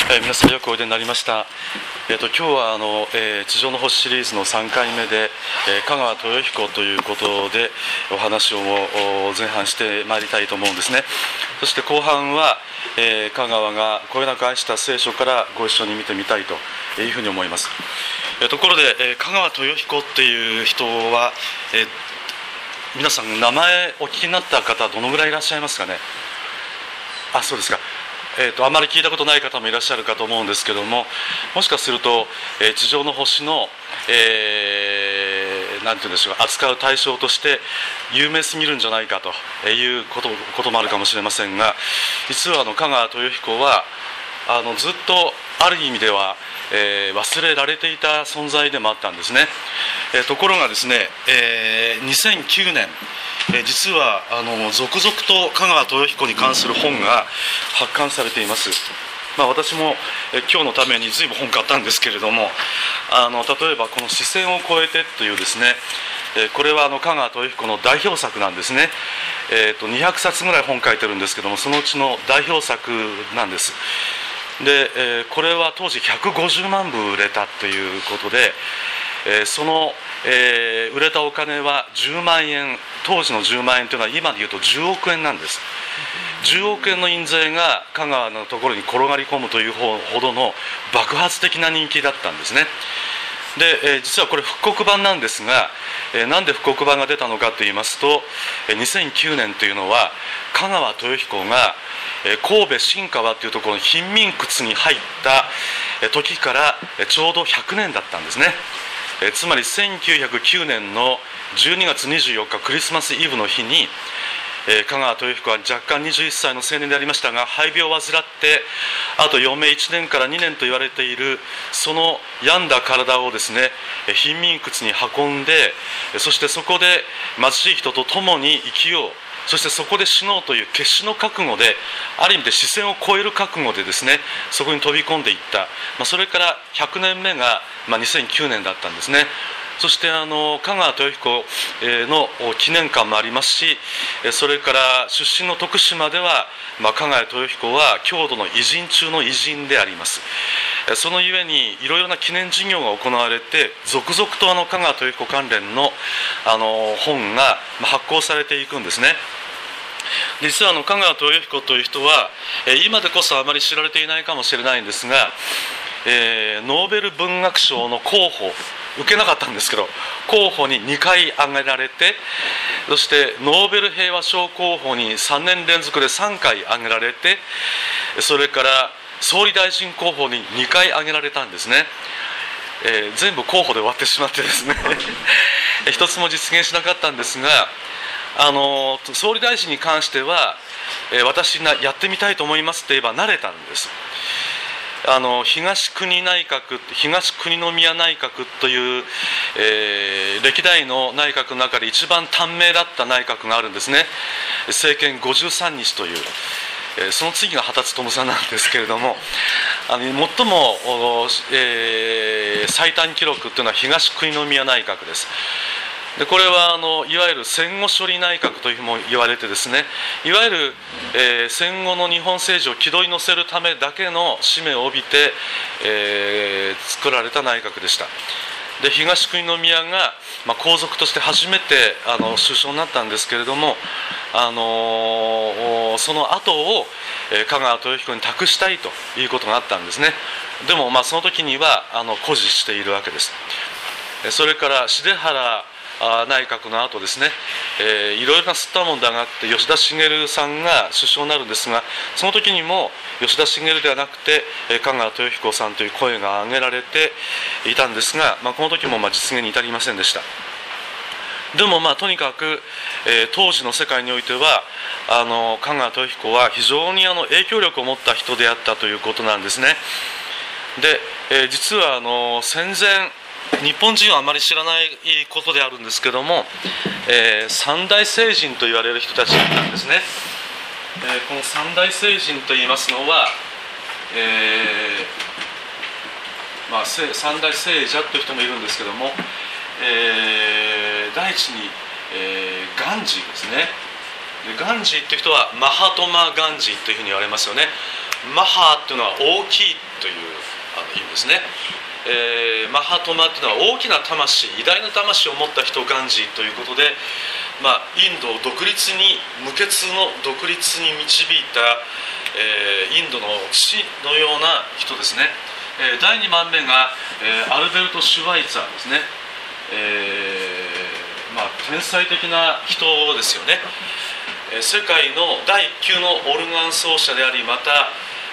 皆さんよくおいでになりました。今日は地上の星シリーズの3回目で、香川豊彦ということでお話を前半してまいりたいと思うんですね。そして後半は、香川がこよなく愛した聖書からご一緒に見てみたいというふうに思います。ところで、香川豊彦っていう人は、皆さん名前お聞きになった方どのぐらいいらっしゃいますかね。そうですか。あまり聞いたことない方もいらっしゃるかと思うんですけども、もしかすると、地上の星の、なんていうんでしょう、扱う対象として有名すぎるんじゃないかということもあるかもしれませんが、実は香川豊彦はずっとある意味では、忘れられていた存在でもあったんですね。ところがですね、2009年実は続々と香川豊彦に関する本が発刊されています。私も今日のために随分本買ったんですけれども、例えばこの視線を越えてというですね、これは香川豊彦の代表作なんですね。200冊ぐらい本書いてるんですけども、そのうちの代表作なんです。で、これは当時150万部売れたということで、その、売れたお金は10万円、当時の10万円というのは今でいうと10億円なんです。10億円の印税が香川のところに転がり込むというほどの爆発的な人気だったんですね。で、実はこれ復刻版なんですが、なんで復刻版が出たのかといいますと、2009年というのは香川豊彦が神戸新川というところの貧民窟に入った時からちょうど100年だったんですね。つまり1909年の12月24日クリスマスイブの日に、香川豊彦は若干21歳の青年でありましたが、肺病を患ってあと余命1年から2年と言われているその病んだ体をですね、貧民窟に運んで、そしてそこで貧しい人と共に生きよう、そしてそこで死のうという決死の覚悟で、ある意味で視線を越える覚悟でですね、そこに飛び込んでいった。それから100年目が2009年だったんですね。そして香川豊彦の記念館もありますし、それから出身の徳島では、香川豊彦は郷土の偉人中の偉人であります。そのゆえにいろいろな記念事業が行われて、続々と香川豊彦関連の本が発行されていくんですね。実は香川豊彦という人は、今でこそあまり知られていないかもしれないんですが、ノーベル文学賞の候補受けなかったんですけど、候補に2回挙げられて、そしてノーベル平和賞候補に3年連続で3回挙げられて、それから総理大臣候補に2回挙げられたんですね。全部候補で終わってしまってですね一つも実現しなかったんですが、総理大臣に関しては、私がやってみたいと思いますって言えばなれたんです。東国宮内閣という、歴代の内閣の中で一番短命だった内閣があるんですね。政権53日という、その次が羽田孜さんなんですけれども、最も、最短記録というのは東国宮内閣です。でこれはいわゆる戦後処理内閣というふうにも言われてですね、いわゆる、戦後の日本政治を軌道に乗せるためだけの使命を帯びて、作られた内閣でした。で東国宮が、皇族として初めて首相になったんですけれども、その後を、香川豊彦に託したいということがあったんですね。でも、その時には固辞しているわけです。それから重原内閣の後ですね、いろいろなすったもんだがあって吉田茂さんが首相になるんですが、その時にも吉田茂ではなくて香川豊彦さんという声が挙げられていたんですが、この時も実現に至りませんでした。でもとにかく、当時の世界においては香川豊彦は非常に影響力を持った人であったということなんですね。で、実は戦前日本人はあまり知らないことであるんですけども、三大聖人と言われる人たちなんですね。この三大聖人といいますのは、三大聖者という人もいるんですけども、第一に、ガンジーですね。ガンジーという人はマハトマ・ガンジーというふうに言われますよね。マハというのは大きいという意味ですね。マハトマというのは大きな魂、偉大な魂を持った人ガンジーということで、インドを独立に、無血の独立に導いた、インドの父のような人ですね。第2番目が、アルベルト・シュワイツァーですね。天才的な人ですよね。世界の第1級のオルガン奏者であり、また、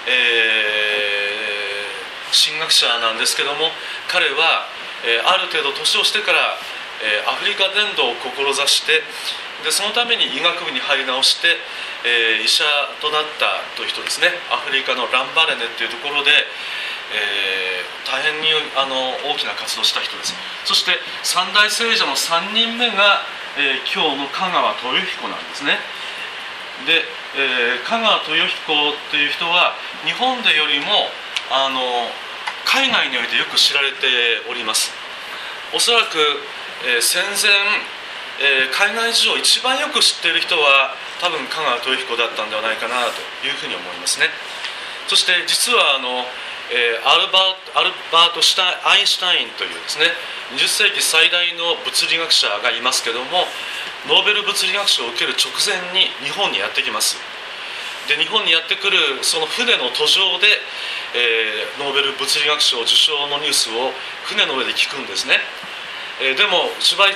神学者なんですけども、彼は、ある程度年をしてから、アフリカ伝道を志して、でそのために医学部に入り直して、医者となったという人ですね。アフリカのランバレネというところで、大変に大きな活動をした人です。そして三大聖者の3人目が、今日の香川豊彦なんですね。で、香川豊彦という人は日本でよりも海外においてよく知られております。おそらく、戦前、海外事情を一番よく知っている人は多分香川豊彦だったんではないかなというふうに思いますね。そして実はアルバート・アインシュタインというですね、20世紀最大の物理学者がいますけども、ノーベル物理学賞を受ける直前に日本にやってきます。で日本にやってくるその船の途上で、ノーベル物理学賞受賞のニュースを船の上で聞くんですね。でも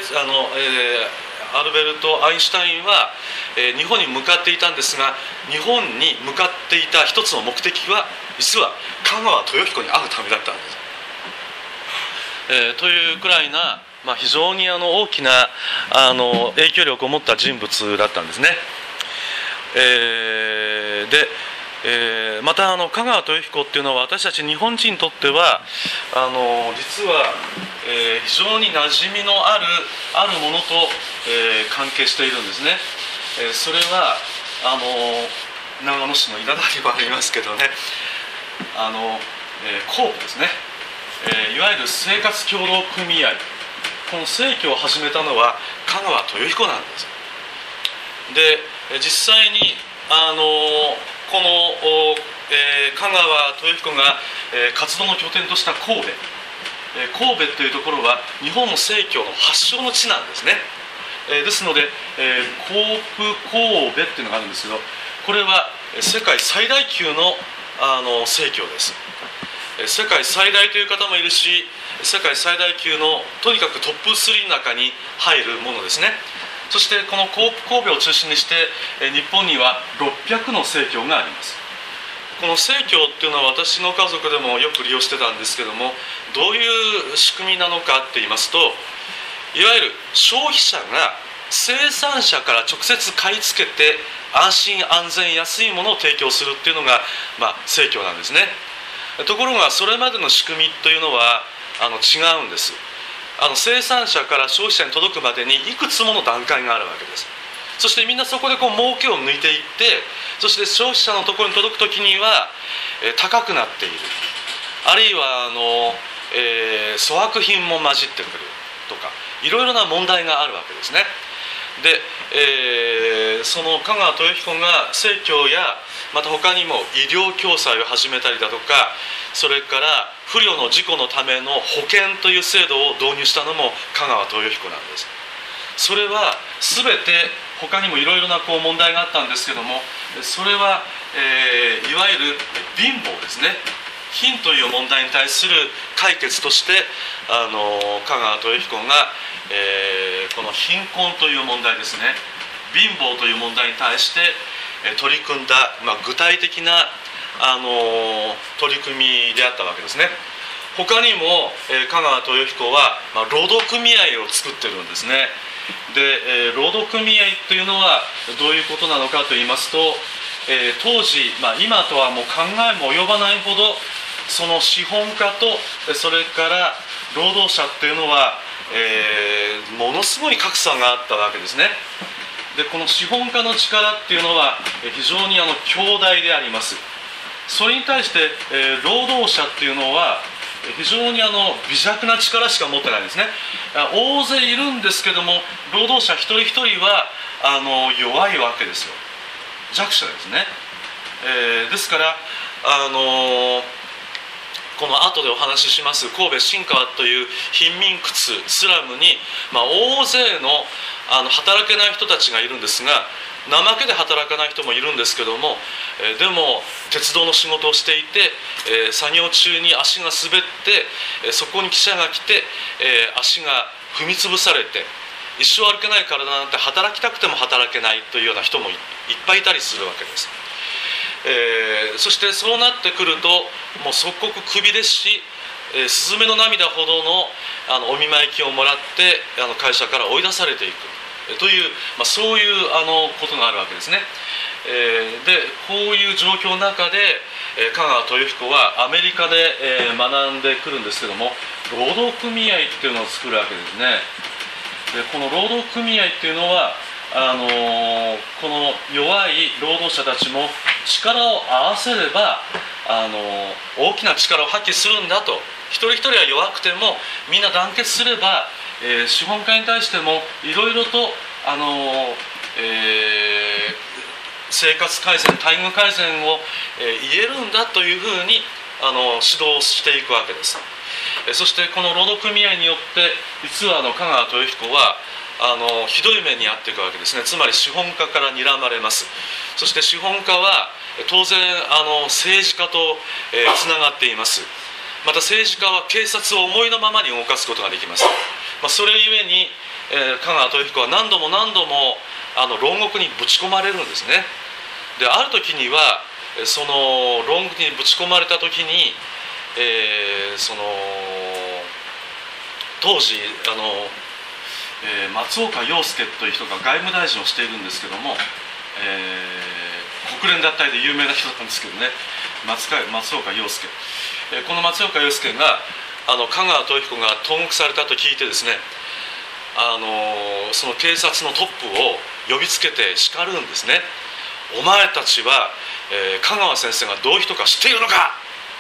アルベルト・アインシュタインは、日本に向かっていたんですが、日本に向かっていた一つの目的は実は香川豊彦に会うためだったんです。というくらいな、非常に大きな影響力を持った人物だったんですね。また香川豊彦っていうのは私たち日本人にとっては実は、非常に馴染みのあるものと、関係しているんですね。それは長野市の稲田にもありますけどね、神戸ですね、いわゆる生活協同組合、この生協を始めたのは香川豊彦なんです。で実際にこの、香川豊彦が、活動の拠点とした神戸というところは日本の生協の発祥の地なんですね。ですので、コープ神戸っていうのがあるんですけど、これは世界最大級の生協です。世界最大という方もいるし、世界最大級のとにかくトップ3の中に入るものですね。そしてこのコープ神戸を中心にして日本には600の生協があります。この生協っていうのは私の家族でもよく利用してたんですけども、どういう仕組みなのかって言いますと、いわゆる消費者が生産者から直接買い付けて安心安全安いものを提供するっていうのが、生協なんですね。ところがそれまでの仕組みというのは違うんです。生産者から消費者に届くまでにいくつもの段階があるわけです。そしてみんなそこで儲けを抜いていって、そして消費者のところに届くときには、高くなっている、あるいは粗悪品も混じってくるとか、いろいろな問題があるわけですね。で、その香川豊彦が生協やまた他にも医療共済を始めたりだとか、それから不慮の事故のための保険という制度を導入したのも香川豊彦なんです。それは全て他にもいろいろな問題があったんですけども、それは、いわゆる貧乏ですね、貧という問題に対する解決として香川豊彦が、この貧困という問題ですね、貧乏という問題に対して取り組んだ、具体的な取り組みであったわけですね。他にも、香川豊彦は、労働組合を作ってるんですね。で、労働組合というのはどういうことなのかといいますと、当時、今とはもう考えも及ばないほどその資本家とそれから労働者っていうのは、ものすごい格差があったわけですね。でこの資本家の力っていうのは非常に強大であります。それに対して、労働者っていうのは非常に微弱な力しか持ってないんですね。大勢いるんですけども、労働者一人一人は弱いわけですよ。弱者ですね。ですからこの後でお話しします神戸新川という貧民窟スラムに、大勢の働けない人たちがいるんですが、怠けで働かない人もいるんですけども、でも鉄道の仕事をしていて、作業中に足が滑って、そこに記者が来て、足が踏み潰されて、一生歩けない体なんて働きたくても働けないというような人もいっぱいいたりするわけです。そしてそうなってくると、もう即刻クビですし、スズメの涙ほどのお見舞い金をもらって会社から追い出されていくという、そういうことがあるわけですね。でこういう状況の中で香川豊彦はアメリカで学んでくるんですけども、労働組合っていうのを作るわけですね。でこの労働組合っていうのはこの弱い労働者たちも力を合わせれば大きな力を発揮するんだと。一人一人は弱くてもみんな団結すれば、資本家に対してもいろいろと生活改善、待遇改善を、言えるんだというふうに指導していくわけです。そしてこの労働組合によって実は香川豊彦はひどい目に遭っていくわけですね。つまり資本家から睨まれます。そして資本家は当然政治家とつながっています。また政治家は警察を思いのままに動かすことができます。それゆえに香川豊彦は何度も何度も牢獄にぶち込まれるんですね。である時にはその牢獄にぶち込まれた時に、当時松岡洋介という人が外務大臣をしているんですけども、国連脱退で有名な人なんですけどね、松岡洋介、この松岡洋介が香川豊彦が投獄されたと聞いてですね、その警察のトップを呼びつけて叱るんですね。お前たちは、香川先生がどういう人か知っているのか、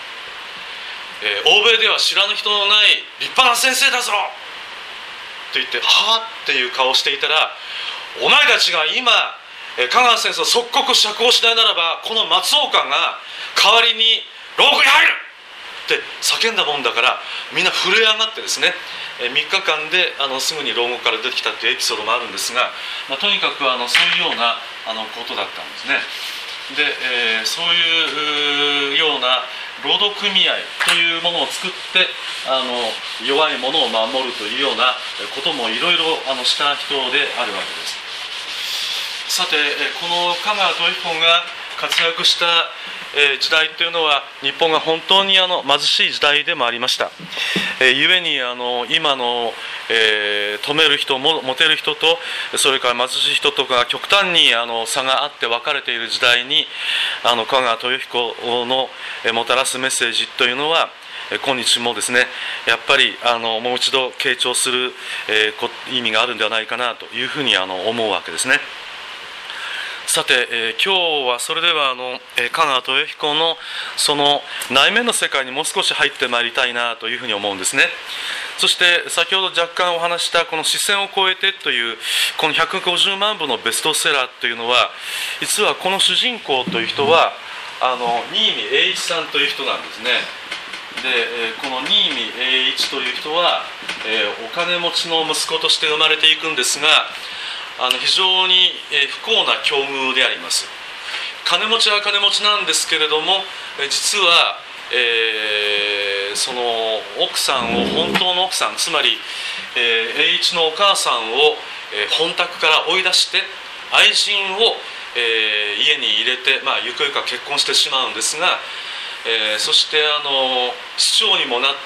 欧米では知らぬ人のない立派な先生だぞと言って、はあっていう顔をしていたら、お前たちが今香川先生を即刻釈放しないならば、この松岡が代わりに牢獄に入るって叫んだもんだから、みんな震え上がってですね、3日間ですぐに牢獄から出てきたというエピソードもあるんですが、とにかくそういうようなことだったんですね。で、そういうような労働組合というものを作って弱い者を守るというようなこともいろいろした人であるわけです。さてこの香川豊彦が活躍した時代というのは日本が本当に貧しい時代でもありました。ゆえに今の富める人もモテる人とそれから貧しい人とか極端に差があって分かれている時代に香川豊彦のもたらすメッセージというのは今日もですねやっぱりもう一度傾聴する意味があるんではないかなというふうに思うわけですね。さて、今日はそれでは香川豊彦のその内面の世界にもう少し入ってまいりたいなというふうに思うんですね。そして先ほど若干お話したこの視線を越えてというこの150万部のベストセラーというのは実はこの主人公という人は新見栄一さんという人なんですね。でこの新見栄一という人はお金持ちの息子として生まれていくんですが非常に不幸な境遇であります。金持ちは金持ちなんですけれども実は、その奥さんを本当の奥さんつまり、栄一のお母さんを、本宅から追い出して愛人を、家に入れて、ゆくゆくは結婚してしまうんですが、そして市長にもなって、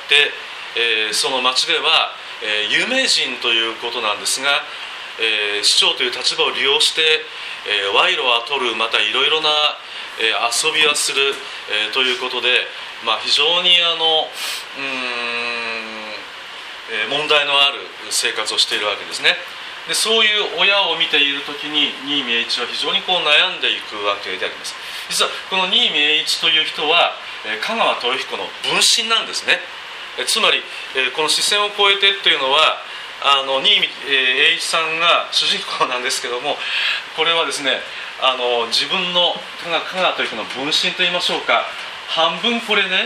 その町では、有名人ということなんですが市長という立場を利用して、賄賂は取るまたいろいろな、遊びはする、ということで、非常に問題のある生活をしているわけですね。でそういう親を見ているときに新見栄一は非常に悩んでいくわけであります。実はこの新見栄一という人は香川豊彦の分身なんですね。つまりこの視線を越えてというのは新見栄一さんが主人公なんですけども、これはですね自分の香川豊彦の分身といいましょうか、半分これね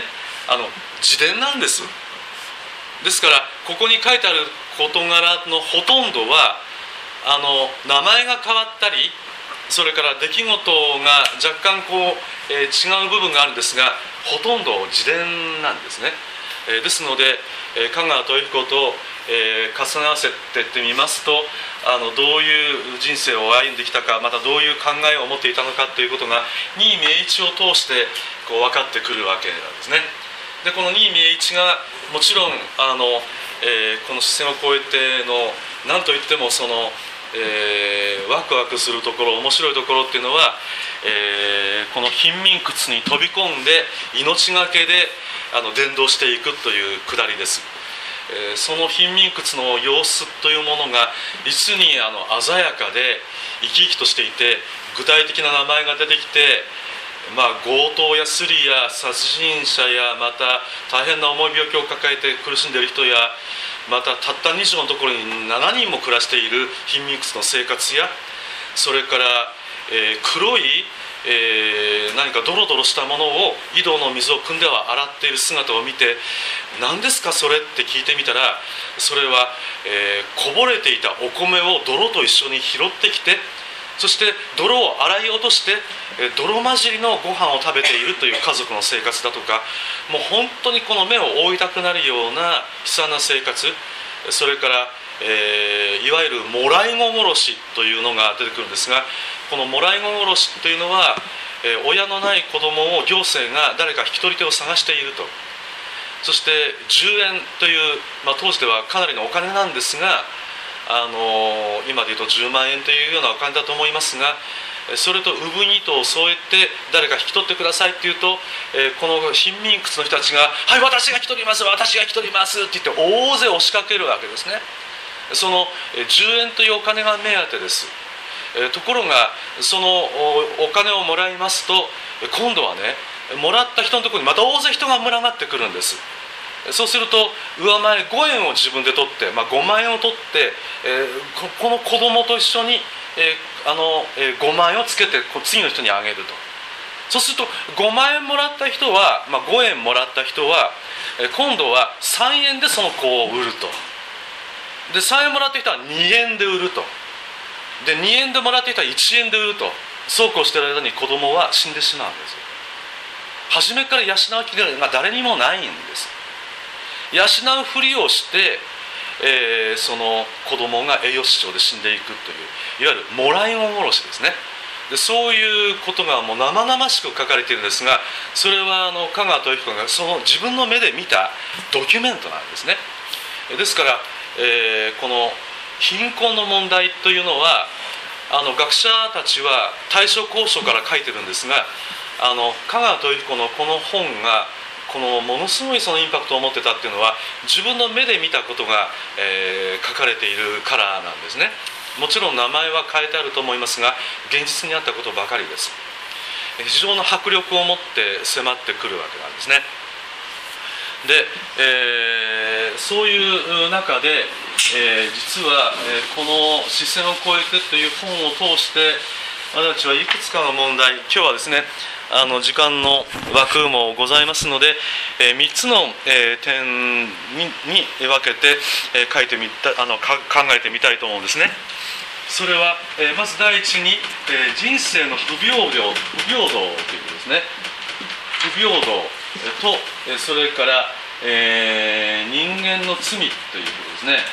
自伝なんです。ですからここに書いてある事柄のほとんどは名前が変わったり、それから出来事が若干違う部分があるんですが、ほとんど自伝なんですね。ですので香川豊彦と重ね合わせてってみますと、どういう人生を歩んできたか、またどういう考えを持っていたのかということが新井明一を通して分かってくるわけなんですね。でこの新井明一がもちろんこの視線を越えての何といってもワクワクするところ、面白いところっていうのは、この貧民窟に飛び込んで命がけで伝道していくというくだりです。その貧民窟の様子というものが実に鮮やかで生き生きとしていて、具体的な名前が出てきて、強盗やスリや殺人者や、また大変な重い病気を抱えて苦しんでいる人や、またたった2畳のところに7人も暮らしている貧民窟の生活や、それから、黒い、何かドロドロしたものを井戸の水を汲んでは洗っている姿を見て、何ですかそれって聞いてみたら、それは、こぼれていたお米を泥と一緒に拾ってきて、そして泥を洗い落として泥混じりのご飯を食べているという家族の生活だとか、もう本当にこの目を覆いたくなるような悲惨な生活、それから、いわゆるもらい子殺しというのが出てくるんですが、このもらい子殺しというのは、親のない子供を行政が誰か引き取り手を探していると。そして10円という、当時ではかなりのお金なんですが、今でいうと10万円というようなお金だと思いますが、それと産2頭を添えて誰か引き取ってくださいっていうと、この貧民窟の人たちが「はい、私が引き取ります、私が引き取ります」って言って大勢押しかけるわけですね。その10円というお金が目当てです。ところがそのお金をもらいますと、今度はね、もらった人のところにまた大勢人が群がってくるんです。そうすると上前5円を自分で取って、5万円を取って、この子供と一緒に、5万円をつけて次の人にあげると。そうすると5万円もらった人は、5円もらった人は今度は3円でその子を売ると。で3円もらった人は2円で売ると。で2円でもらった人は1円で売ると。そうこうしている間に子供は死んでしまうんです。初めから養う気が誰にもないんです。養うふりをして、その子供が栄養失調で死んでいくという、いわゆるもらい子殺しですね。でそういうことがもう生々しく書かれているんですが、それは香川豊彦がその自分の目で見たドキュメントなんですね。ですから、この貧困の問題というのは学者たちは大正高書から書いてるんですが、香川豊彦のこの本がものすごいそのインパクトを持ってたっていうのは、自分の目で見たことが、書かれているからなんですね。もちろん名前は変えてあると思いますが、現実にあったことばかりです。非常な迫力を持って迫ってくるわけなんですね。で、そういう中で、実は、この視線を越えてという本を通して私たちはいくつかの問題、今日はですね時間の枠もございますので、3つの、点に分けて、考えてみたいと思うんですね。それは、まず第一に、人生の不平等ということですね。不平等と、それから、人間の罪ということですね。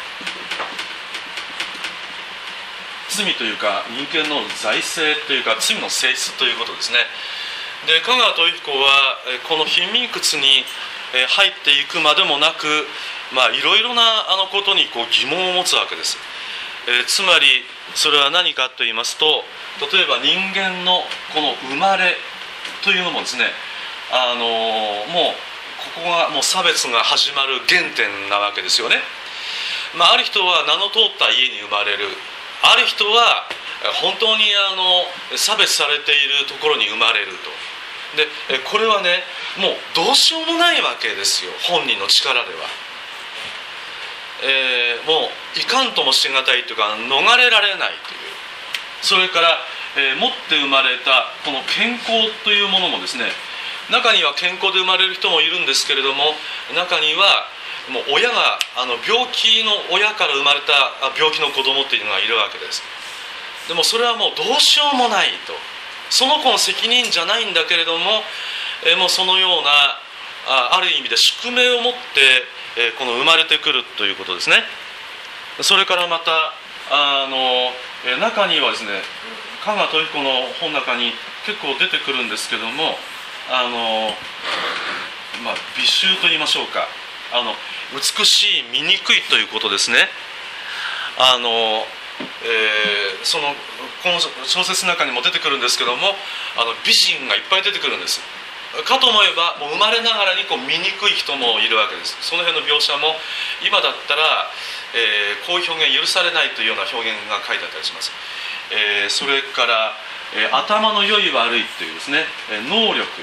罪というか人間の財政というか罪の性質ということですね。で香川豊彦はこの貧民窟に入っていくまでもなく、いろいろなことに疑問を持つわけです。つまりそれは何かと言いますと、例えば人間のこの生まれというのもですね、もうここがもう差別が始まる原点なわけですよね。ある人は名の通った家に生まれる、ある人は本当に差別されているところに生まれると。でこれはね、もうどうしようもないわけですよ、本人の力では。もういかんともしがたいというか逃れられないという。それから、持って生まれたこの健康というものもですね、 中には健康で生まれる人もいるんですけれども、中にはもう親が病気の親から生まれた病気の子供っていうのがいるわけです。でもそれはもうどうしようもないと、その子の責任じゃないんだけれども、もうそのようなある意味で宿命を持ってこの生まれてくるということですね。それからまた中にはですね、香川豊彦の本の中に結構出てくるんですけども、美醜と言いましょうか、美しい醜いということですね。この小説の中にも出てくるんですけども、美人がいっぱい出てくるんです。かと思えばもう生まれながらに醜い人もいるわけです。その辺の描写も今だったら、こういう表現許されないというような表現が書いてあったりします。それから、頭の良い悪いというですね、能力、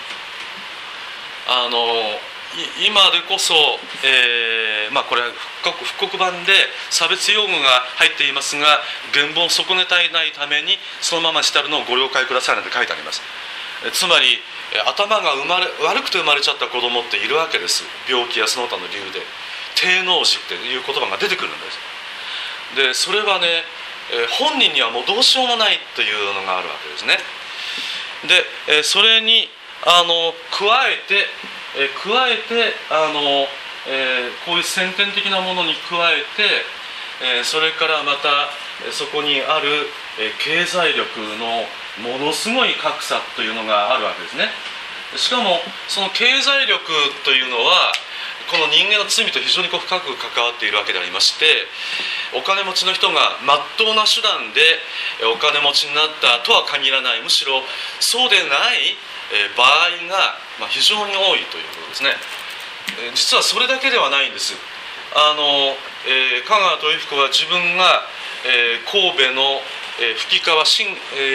今でこそ、これは復刻版で差別用語が入っていますが、原文を損ねたいないためにそのまましたるのをご了解くださいなんて書いてあります。つまり頭が悪くて生まれちゃった子供っているわけです。病気やその他の理由で低能児っていう言葉が出てくるんです。でそれはね、本人にはもうどうしようもないというのがあるわけですね。でそれに加えてこういう先天的なものに加えて、それからまたそこにある経済力のものすごい格差というのがあるわけですね。しかもその経済力というのはこの人間の罪と非常に深く関わっているわけでありまして、お金持ちの人が真っ当な手段でお金持ちになったとは限らない、むしろそうでない場合が非常に多いということですね。実はそれだけではないんです。香川豊彦は自分が神戸の吹川新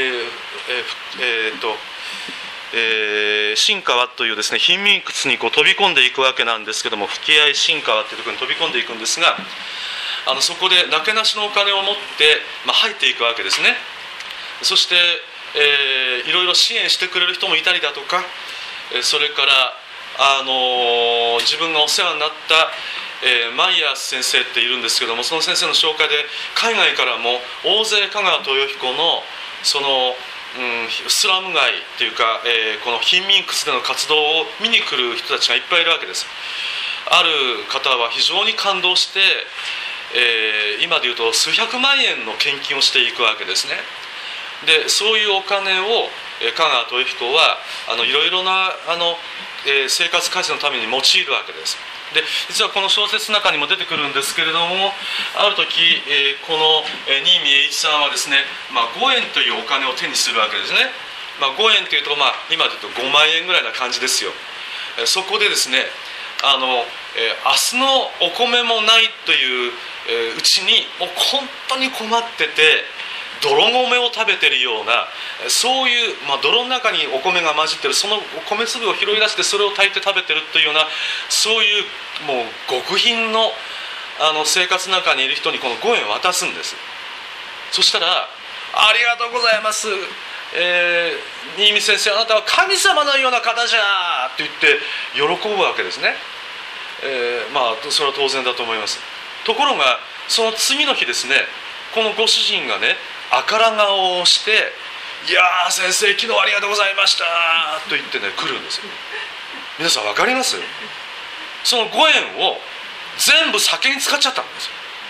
川というですね貧民窟に飛び込んでいくわけなんですけども、吹合新川というところに飛び込んでいくんですが、そこでなけなしのお金を持って、入っていくわけですね。そして、いろいろ支援してくれる人もいたりだとか、それから自分がお世話になった、マイヤース先生っているんですけども、その先生の紹介で海外からも大勢香川豊彦のそのスラム街というか、この貧民窟での活動を見に来る人たちがいっぱいいるわけです。ある方は非常に感動して、今でいうと数百万円の献金をしていくわけですね。でそういうお金を香川豊彦はいろいろな生活改善のために用いるわけです。で実はこの小説の中にも出てくるんですけれども、ある時、この新見栄一さんはですね、5円というお金を手にするわけですね。5円というと、今で言うと5万円ぐらいな感じですよ。そこでですね、明日のお米もないといううちにもう本当に困ってて泥米を食べてるような、そういう、泥の中にお米が混じってるその米粒を拾い出してそれを炊いて食べてるというような、そういうもう極貧の生活の中にいる人にこの5円を渡すんです。そしたらありがとうございます、新見先生、あなたは神様のような方じゃと言って喜ぶわけですね。それは当然だと思います。ところがその次の日ですね、このご主人がね赤ら顔をして、いやー先生昨日ありがとうございましたと言ってね来るんですよ。皆さん分かります？その5円を全部酒に使っちゃったんですよ。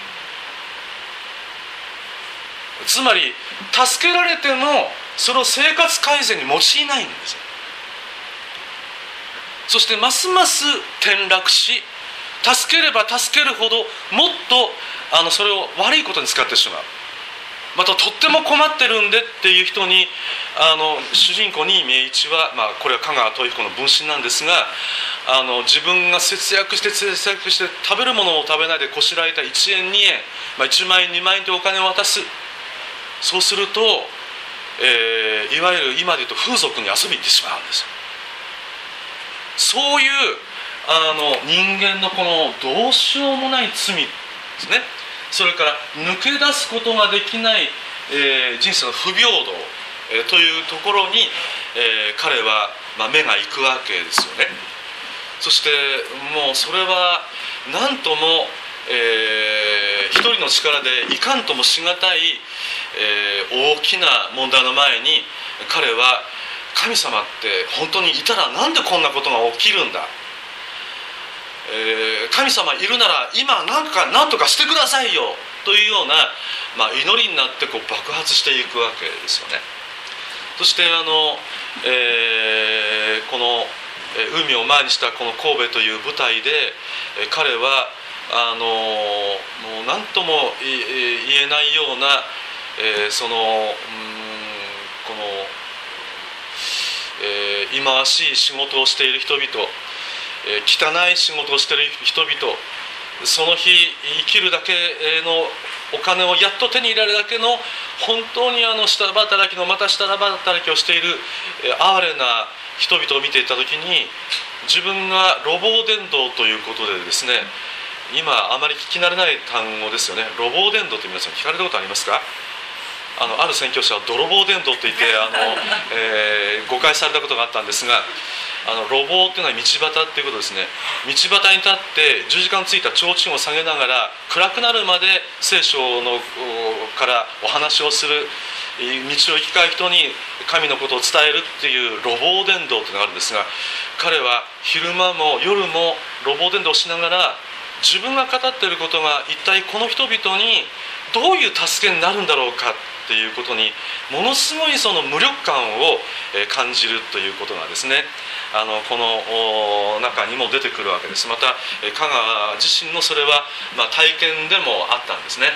つまり助けられてもそれを生活改善に用いないんですよ。そしてますます転落し、助ければ助けるほどもっとそれを悪いことに使ってしまう。またとっても困ってるんでっていう人に主人公新見栄一は、これは香川豊彦の分身なんですが、自分が節約して食べるものを食べないでこしらえた1円2円、1万円2万円というお金を渡す。そうすると、いわゆる今でいうと風俗に遊びに行ってしまうんですよ。そういう人間のこのどうしようもない罪ですね。それから抜け出すことができない、人生の不平等、というところに、彼は目が行くわけですよね。そしてもうそれは何とも、一人の力でいかんともしがたい、大きな問題の前に彼は神様って本当にいたらなんでこんなことが起きるんだ、神様いるなら今何とかしてくださいよというような、祈りになって爆発していくわけですよね。そしてこの海を前にしたこの神戸という舞台で彼はもう何とも言えないような、この、忌まわしい仕事をしている人々、汚い仕事をしている人々、その日生きるだけのお金をやっと手に入れるだけの本当に下働きのまた下働きをしている哀れな人々を見ていた時に、自分が路傍伝道ということでですね、今あまり聞き慣れない単語ですよね。路傍伝道って皆さん聞かれたことありますか？ある宣教師は泥棒伝道といって誤解されたことがあったんですが、路傍っていうのは道端っていうことですね。道端に立って十字架のついた提灯を下げながら暗くなるまで聖書のからお話をする、道を行き交う人に神のことを伝えるっていう路傍伝道というのがあるんですが、彼は昼間も夜も路傍伝道をしながら自分が語っていることが一体この人々にどういう助けになるんだろうかっていうことにものすごいその無力感を感じるということがですね、この中にも出てくるわけです。また香川自身のそれは体験でもあったんですね。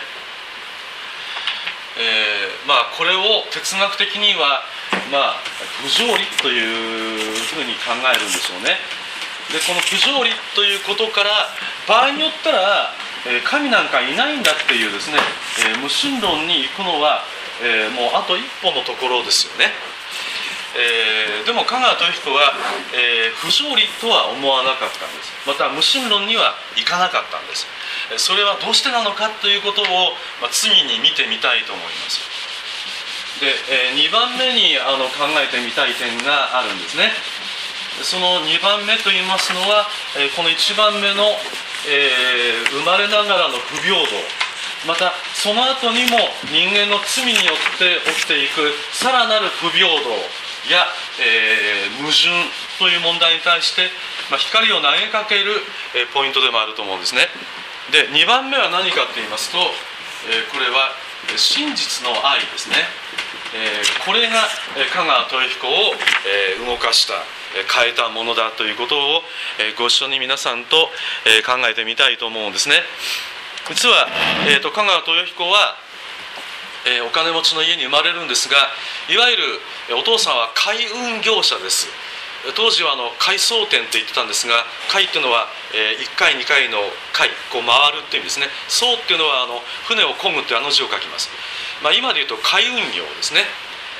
これを哲学的には不条理というふうに考えるんでしょうね。でこの不条理ということから場合によったら神なんかいないんだっていうですね、無神論に行くのはもうあと一歩のところですよね。でも香川豊彦は、不条理とは思わなかったんです。また無神論にはいかなかったんです。それはどうしてなのかということを、次に見てみたいと思います。で、2番目に考えてみたい点があるんですね。その2番目といいますのは、この1番目の、生まれながらの不平等、またその後にも人間の罪によって起きていくさらなる不平等や、矛盾という問題に対して、光を投げかける、ポイントでもあると思うんですね。で2番目は何かと言いますと、これは真実の愛ですね。これが香川豊彦を動かした、変えたものだということをご一緒に皆さんと考えてみたいと思うんですね。実は香川豊彦はお金持ちの家に生まれるんですが、いわゆるお父さんは海運業者です。当時は海漕店と言ってたんですが、海というのは1回2回の回こう回るという意味ですね。漕っていうのは船を漕ぐという字を書きます。今でいうと海運業ですね。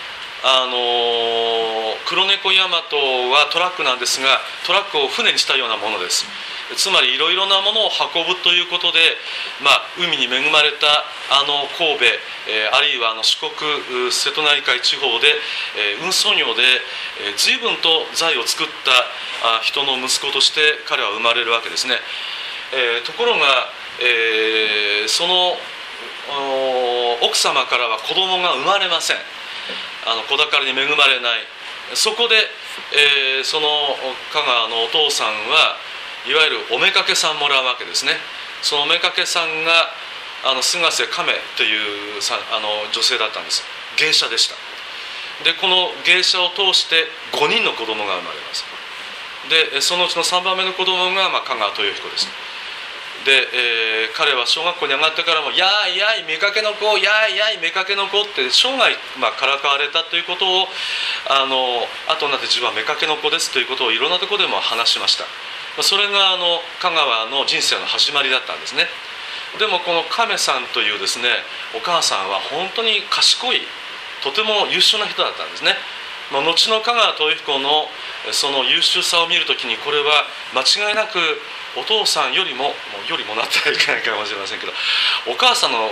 黒猫大和はトラックなんですが、トラックを船にしたようなものです。つまりいろいろなものを運ぶということで、海に恵まれた神戸、あるいは四国瀬戸内海地方で、運送業で、随分と財を作った人の息子として彼は生まれるわけですね。ところが、その奥様からは子供が生まれません。子宝に恵まれない。そこで、その香川のお父さんはいわゆるおめかけさんもらうわけですね。そのおめかけさんが菅瀬亀という女性だったんです。芸者でした。でこの芸者を通して5人の子供が生まれます。でそのうちの3番目の子供が香川豊彦です。で、彼は小学校に上がってからもやいやいめかけの子、やいやいめかけの子って生涯からかわれたということを後になって自分はめかけの子ですということをいろんなところでも話しました。それが香川の人生の始まりだったんですね。でもこの亀さんというですねお母さんは本当に賢い、とても優秀な人だったんですね。後の香川豊彦のその優秀さを見るときに、これは間違いなくお父さんよりもなってはいけないかもしれませんけど、お母さんの、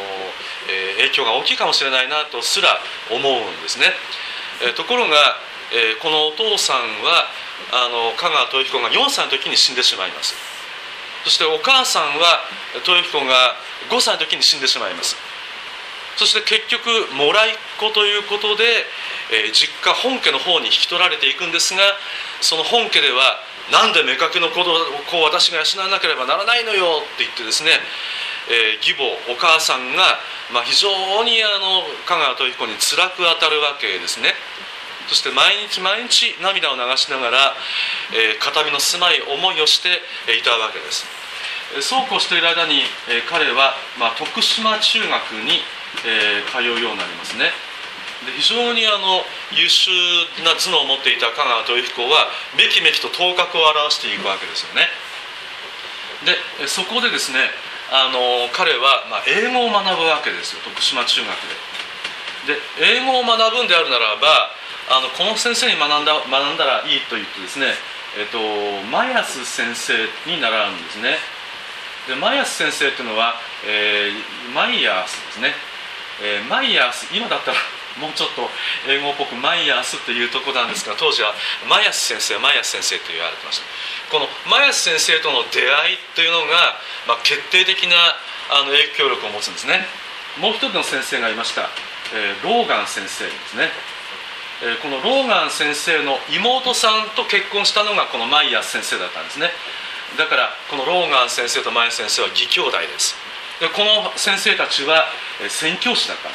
影響が大きいかもしれないなとすら思うんですね。ところがこのお父さんは香川豊彦が4歳の時に死んでしまいます。そしてお母さんは豊彦が5歳の時に死んでしまいます。そして結局もらいっ子ということで、実家本家の方に引き取られていくんですが、その本家ではなんで妾の子を私が養わなければならないのよって言ってですね、義母お母さんが、非常に香川豊彦に辛く当たるわけですね。そして毎日毎日涙を流しながら、形見の住まい思いをしていたわけです。そうこうしている間に、彼は、徳島中学に、通うようになりますね。で非常に優秀な頭脳を持っていた香川豊彦はめきめきと頭角を現していくわけですよね。でそこでですね、彼は、英語を学ぶわけですよ、徳島中学で。英語を学ぶんであるならばこの先生に学んだらいいと言ってですね、マイアス先生に習うんですね。でマイアス先生というのは、マイヤースですね。マイヤース、今だったらもうちょっと英語っぽくマイヤースというところなんですが、当時はマイアス先生と言われてました。このマイアス先生との出会いというのが、決定的な影響力を持つんですね。もう一人の先生がいました、ローガン先生ですね。このローガン先生の妹さんと結婚したのがこのマイヤス先生だったんですね。だからこのローガン先生とマイヤス先生は義兄弟です。でこの先生たちは宣教師だったんです。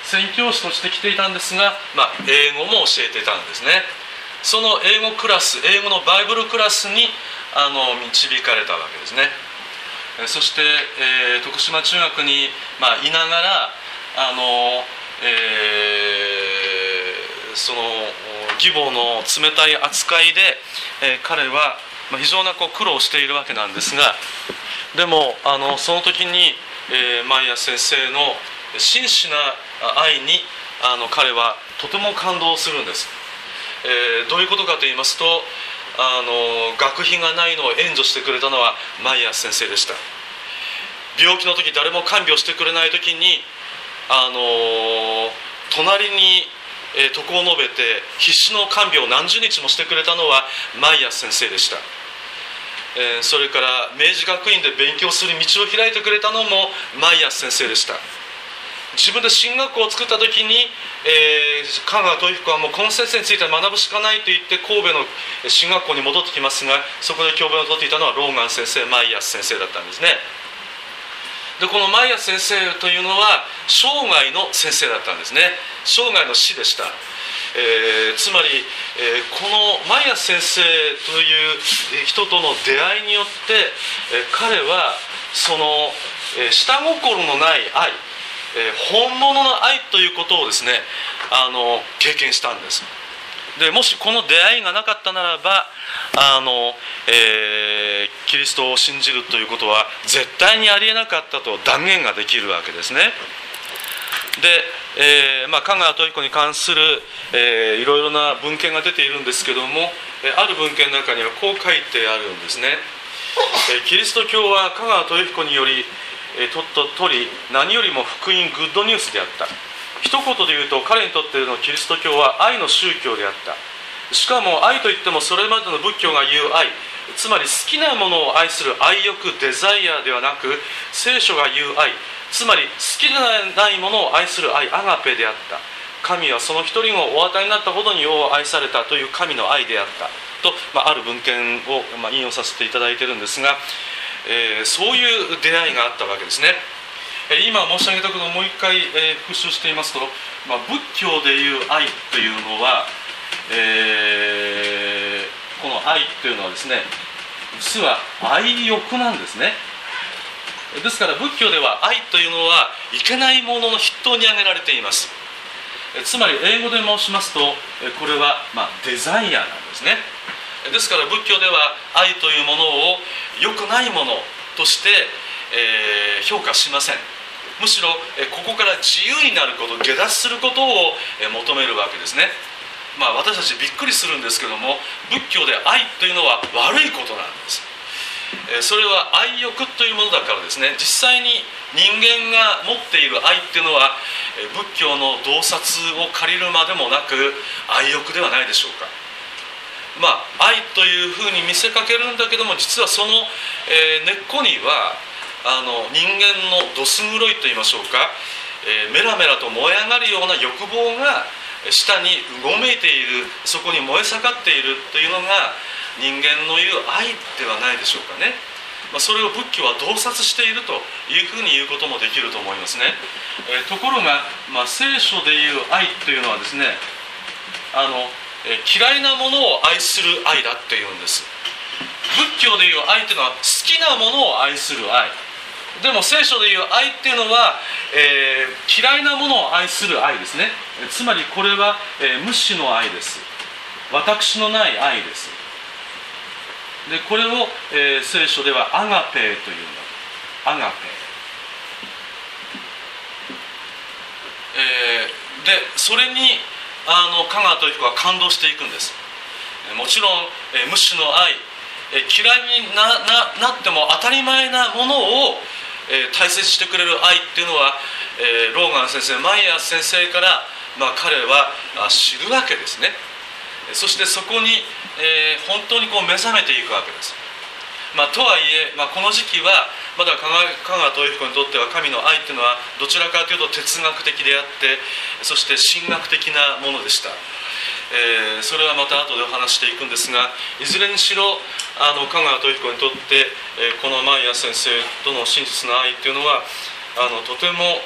宣教師として来ていたんですが、英語も教えていたんですね。その英語のバイブルクラスに導かれたわけですね。そして、徳島中学に、いながらその義母の冷たい扱いで、彼は非常な苦労しているわけなんですが、でもその時に、マイヤ先生の真摯な愛に彼はとても感動するんです。どういうことかと言いますと、学費がないのを援助してくれたのはマイヤ先生でした。病気の時誰も看病してくれない時に隣に床を述べて必死の看病を何十日もしてくれたのはマイヤ先生でした。それから明治学院で勉強する道を開いてくれたのもマイヤ先生でした。自分で進学校を作った時に、香川豊彦はもうこの先生については学ぶしかないと言って神戸の進学校に戻ってきますが、そこで教鞭をとっていたのはローガン先生、マイヤス先生だったんですね。でこのマイヤス先生というのは生涯の先生だったんですね。生涯の師でした。つまり、このマイヤス先生という人との出会いによって、彼はその、下心のない愛、本物の愛ということをですね経験したんです。でもしこの出会いがなかったならばキリストを信じるということは絶対にありえなかったと断言ができるわけですね。で、香川豊彦に関する、いろいろな文献が出ているんですけども、ある文献の中にはこう書いてあるんですね。キリスト教は香川豊彦により何よりも福音グッドニュースであった。一言で言うと彼にとってのキリスト教は愛の宗教であった。しかも愛といってもそれまでの仏教が言う愛、つまり好きなものを愛する愛欲デザイアではなく、聖書が言う愛、つまり好きでないものを愛する愛、アガペであった。神はその一人をお与えになったほどに世を愛されたという神の愛であったと、ある文献を引用させていただいているんですが、そういう出会いがあったわけですね。今申し上げたことをもう一回、復習していますと、仏教でいう愛というのは、この愛というのはですね、実は愛欲なんですね。ですから仏教では愛というのはいけないものの筆頭に挙げられています。つまり英語で申しますとこれはデザイアなんですね。ですから仏教では愛というものを良くないものとして、評価しません。むしろここから自由になること、下脱することを求めるわけですね。私たちびっくりするんですけども、仏教で愛というのは悪いことなんです。それは愛欲というものだからですね、実際に人間が持っている愛っていうのは仏教の洞察を借りるまでもなく愛欲ではないでしょうか。愛というふうに見せかけるんだけども、実はその、根っこには人間のどす黒いといいましょうか、メラメラと燃え上がるような欲望が下にうごめいている、そこに燃え盛っているというのが人間の言う愛ではないでしょうかね。それを仏教は洞察しているというふうに言うこともできると思いますね。ところが、聖書でいう愛というのはですね、嫌いなものを愛する愛だっていうんです。仏教でいう愛というのは好きなものを愛する愛でも、聖書でいう愛っていうのは、嫌いなものを愛する愛ですね。つまりこれは、無私の愛です。私のない愛です。でこれを、聖書ではアガペというんだ。アガペ、でそれに香川豊彦は感動していくんです。もちろん、無私の愛、嫌いに なっても当たり前なものを、大切にしてくれる愛っていうのは、ローガン先生、マイヤー先生から、彼は知るわけですね。そしてそこに、本当に目覚めていくわけです。とはいえ、この時期はまだ香川豊彦にとっては神の愛というのはどちらかというと哲学的であって、そして神学的なものでした。それはまた後でお話していくんですが、いずれにしろ香川豊彦にとって、このマイヤー先生との真実の愛というのはとても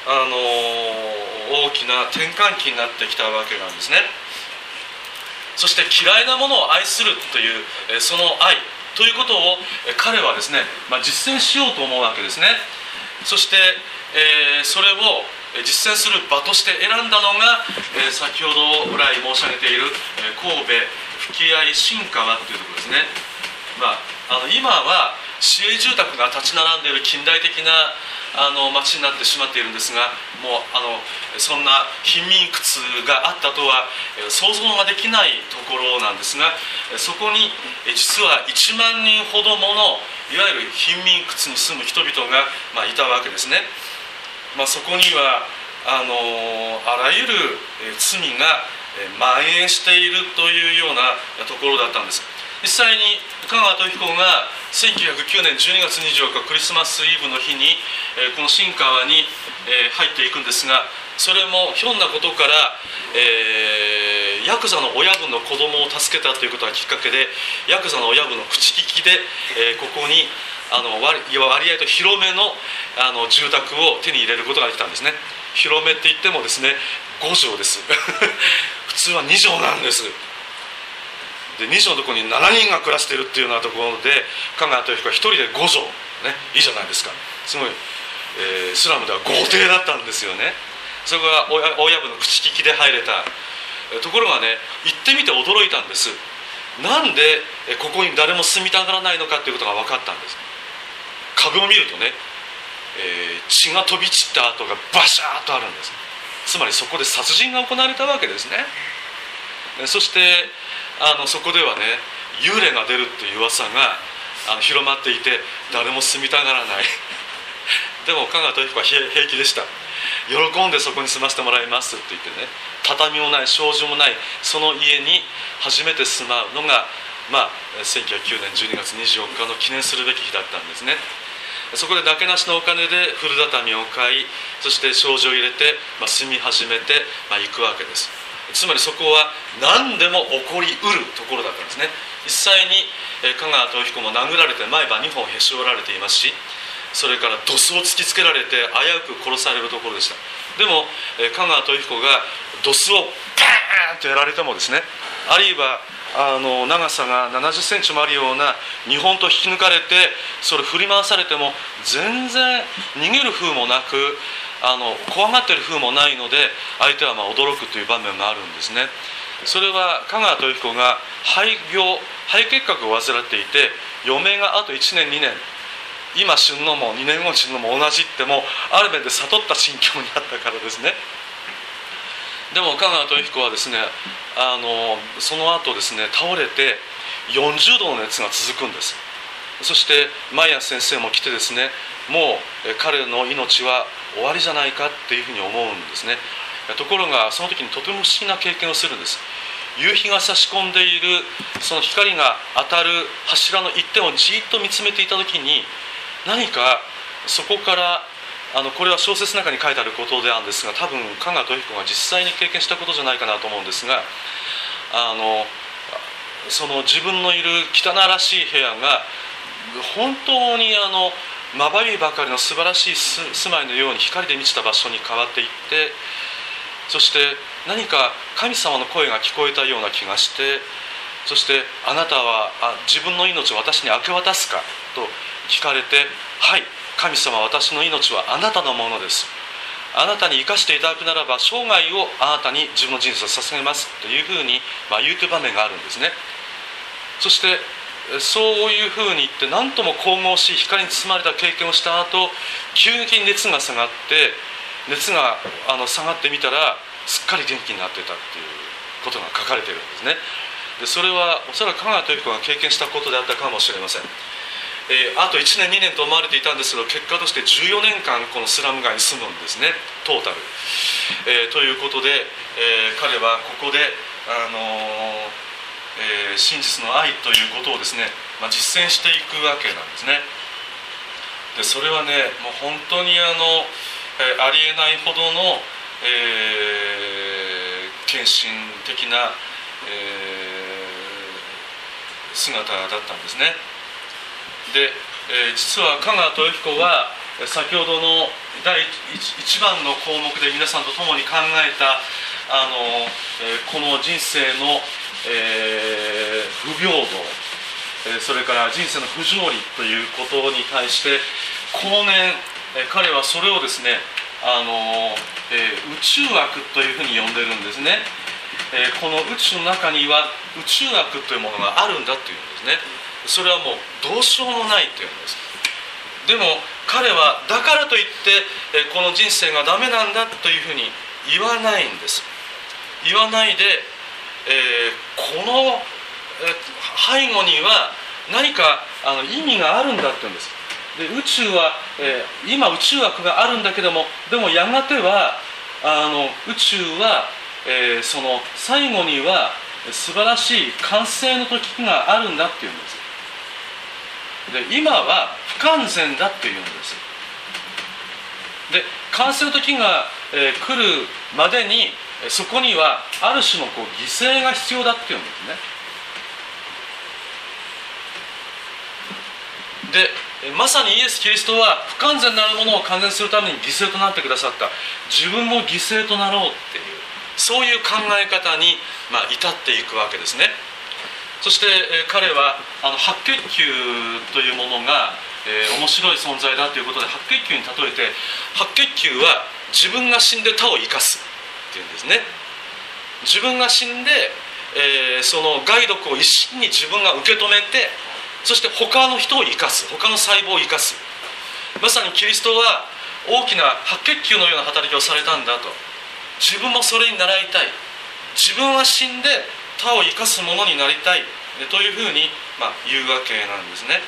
大きな転換期になってきたわけなんですね。そして嫌いなものを愛するという、その愛ということを彼はですね、実践しようと思うわけですね。そして、それを実践する場として選んだのが、先ほど来申し上げている、神戸吹合新川というところですね。今は市営住宅が立ち並んでいる近代的な町になってしまっているんですが、もうそんな貧民窟があったとは想像ができないところなんですが、そこに実は1万人ほどものいわゆる貧民窟に住む人々がいたわけですね。そこにはあらゆる罪が蔓延しているというようなところだったんです。実際に香川豊彦が1909年12月24日クリスマスイブの日にこの新川に入っていくんですが、それもひょんなことからヤクザの親分の子供を助けたということがきっかけで、ヤクザの親分の口利きでここに割合と広めの住宅を手に入れることができたんですね。広めって言ってもですね、5畳です普通は2畳なんです。で2畳のところに7人が暮らしているっていうようなところで、香川豊彦は1人で5畳、いいじゃないですか。すごい、スラムでは豪邸だったんですよね。それが親分の口利きで入れたところがね、行ってみて驚いたんです。なんでここに誰も住みたがらないのかということが分かったんです。壁を見るとね、血が飛び散った跡がバシャーッとあるんです。つまりそこで殺人が行われたわけですね。そしてそこではね、幽霊が出るっていう噂が広まっていて、誰も住みたがらないでも香川豊彦は平気でした。喜んでそこに住ませてもらいますって言ってね、畳もない障子もないその家に初めて住まうのが、1909年12月24日の記念するべき日だったんですね。そこでなけなしのお金で古畳を買い、そして障子を入れて、住み始めて、行くわけです。つまりそこは何でも起こりうるところだったんですね。実際に香川豊彦も殴られて前歯2本へし折られていますし、それからドスを突きつけられて危うく殺されるところでした。でも香川豊彦がドスをバーンとやられてもですね、あるいは長さが70センチもあるような2本と引き抜かれて、それ振り回されても全然逃げる風もなく、怖がってる風もないので、相手は驚くという場面もあるんですね。それは香川豊彦が肺結核を患っていて、余命があと1年2年、今死ぬのも2年後死ぬのも同じってもある面で悟った心境にあったからですね。でも香川豊彦はですね、その後ですね、倒れて40度の熱が続くんです。そしてマイヤー先生も来てですね、 もう彼の命は終わりじゃないかっていうふうに思うんですね。ところがその時にとても不思議な経験をするんです。夕日が差し込んでいるその光が当たる柱の一点をじっと見つめていた時に、何かそこからこれは小説の中に書いてあることであるんですが、多分香川豊彦が実際に経験したことじゃないかなと思うんですが、その自分のいる汚らしい部屋が本当にまばゆいばかりの素晴らしい住まいのように光で満ちた場所に変わっていって、そして何か神様の声が聞こえたような気がして、そしてあなたは自分の命を私に明け渡すかと聞かれて、はい、神様、私の命はあなたのものです、あなたに生かしていただくならば生涯をあなたに自分の人生を捧げますというふうに、言うという場面があるんですね。そしてそういうふうに言って何とも神々しい光に包まれた経験をした後、急激に熱が下がって下がってみたらすっかり元気になってたっていうことが書かれているんですね。でそれはおそらく香川豊彦が経験したことであったかもしれません。あと1年2年と思われていたんですけど、結果として14年間このスラム街に住むんですね、トータル。ということで、彼はここで、真実の愛ということをですね、実践していくわけなんですね。でそれはね、もう本当にありえないほどの、献身的な、姿だったんですね。で、実は香川豊彦は先ほどの第1番の項目で皆さんと共に考えたこの人生の、不平等、それから人生の不条理ということに対して後年、彼はそれをですね宇宙悪というふうに呼んでるんですね。この宇宙の中には宇宙悪というものがあるんだというんですね。それはもうどうしようもないというんです。でも彼はだからといってこの人生がダメなんだというふうに言わないんです。言わないで、この背後には何か意味があるんだって言うんです。で宇宙は、今宇宙悪があるんだけども、でもやがては宇宙は、その最後には素晴らしい完成の時があるんだって言うんです。で今は不完全だって言うんです。で完成の時が、来るまでにそこにはある種の犠牲が必要だって言うんですね。でまさにイエス・キリストは不完全なるものを完全するために犠牲となってくださった。自分も犠牲となろうっていう、そういう考え方に、至っていくわけですね。そして、彼は白血球というものが、面白い存在だということで白血球に例えて、白血球は自分が死んで他を生かすっていうんですね。自分が死んで、その害毒を一心に自分が受け止めて、そして他の人を生かす、他の細胞を生かす。まさにキリストは大きな白血球のような働きをされたんだと。自分もそれに習いたい、自分は死んで他を生かすものになりたいというふうに、言うわけなんですね。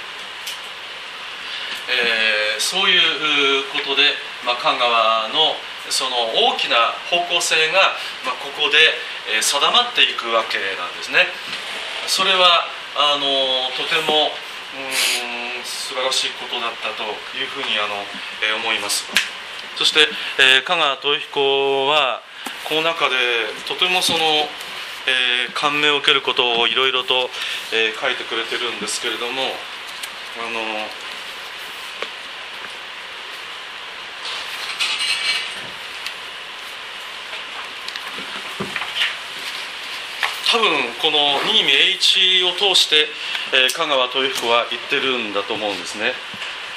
そういうことで、香川のその大きな方向性が、ここで、定まっていくわけなんですね。それはとても素晴らしいことだったというふうに思います。そして、香川豊彦はこの中でとてもその、感銘を受けることをいろいろと、書いてくれてるんですけれども、多分この新見栄一を通して、香川豊彦は言ってるんだと思うんですね。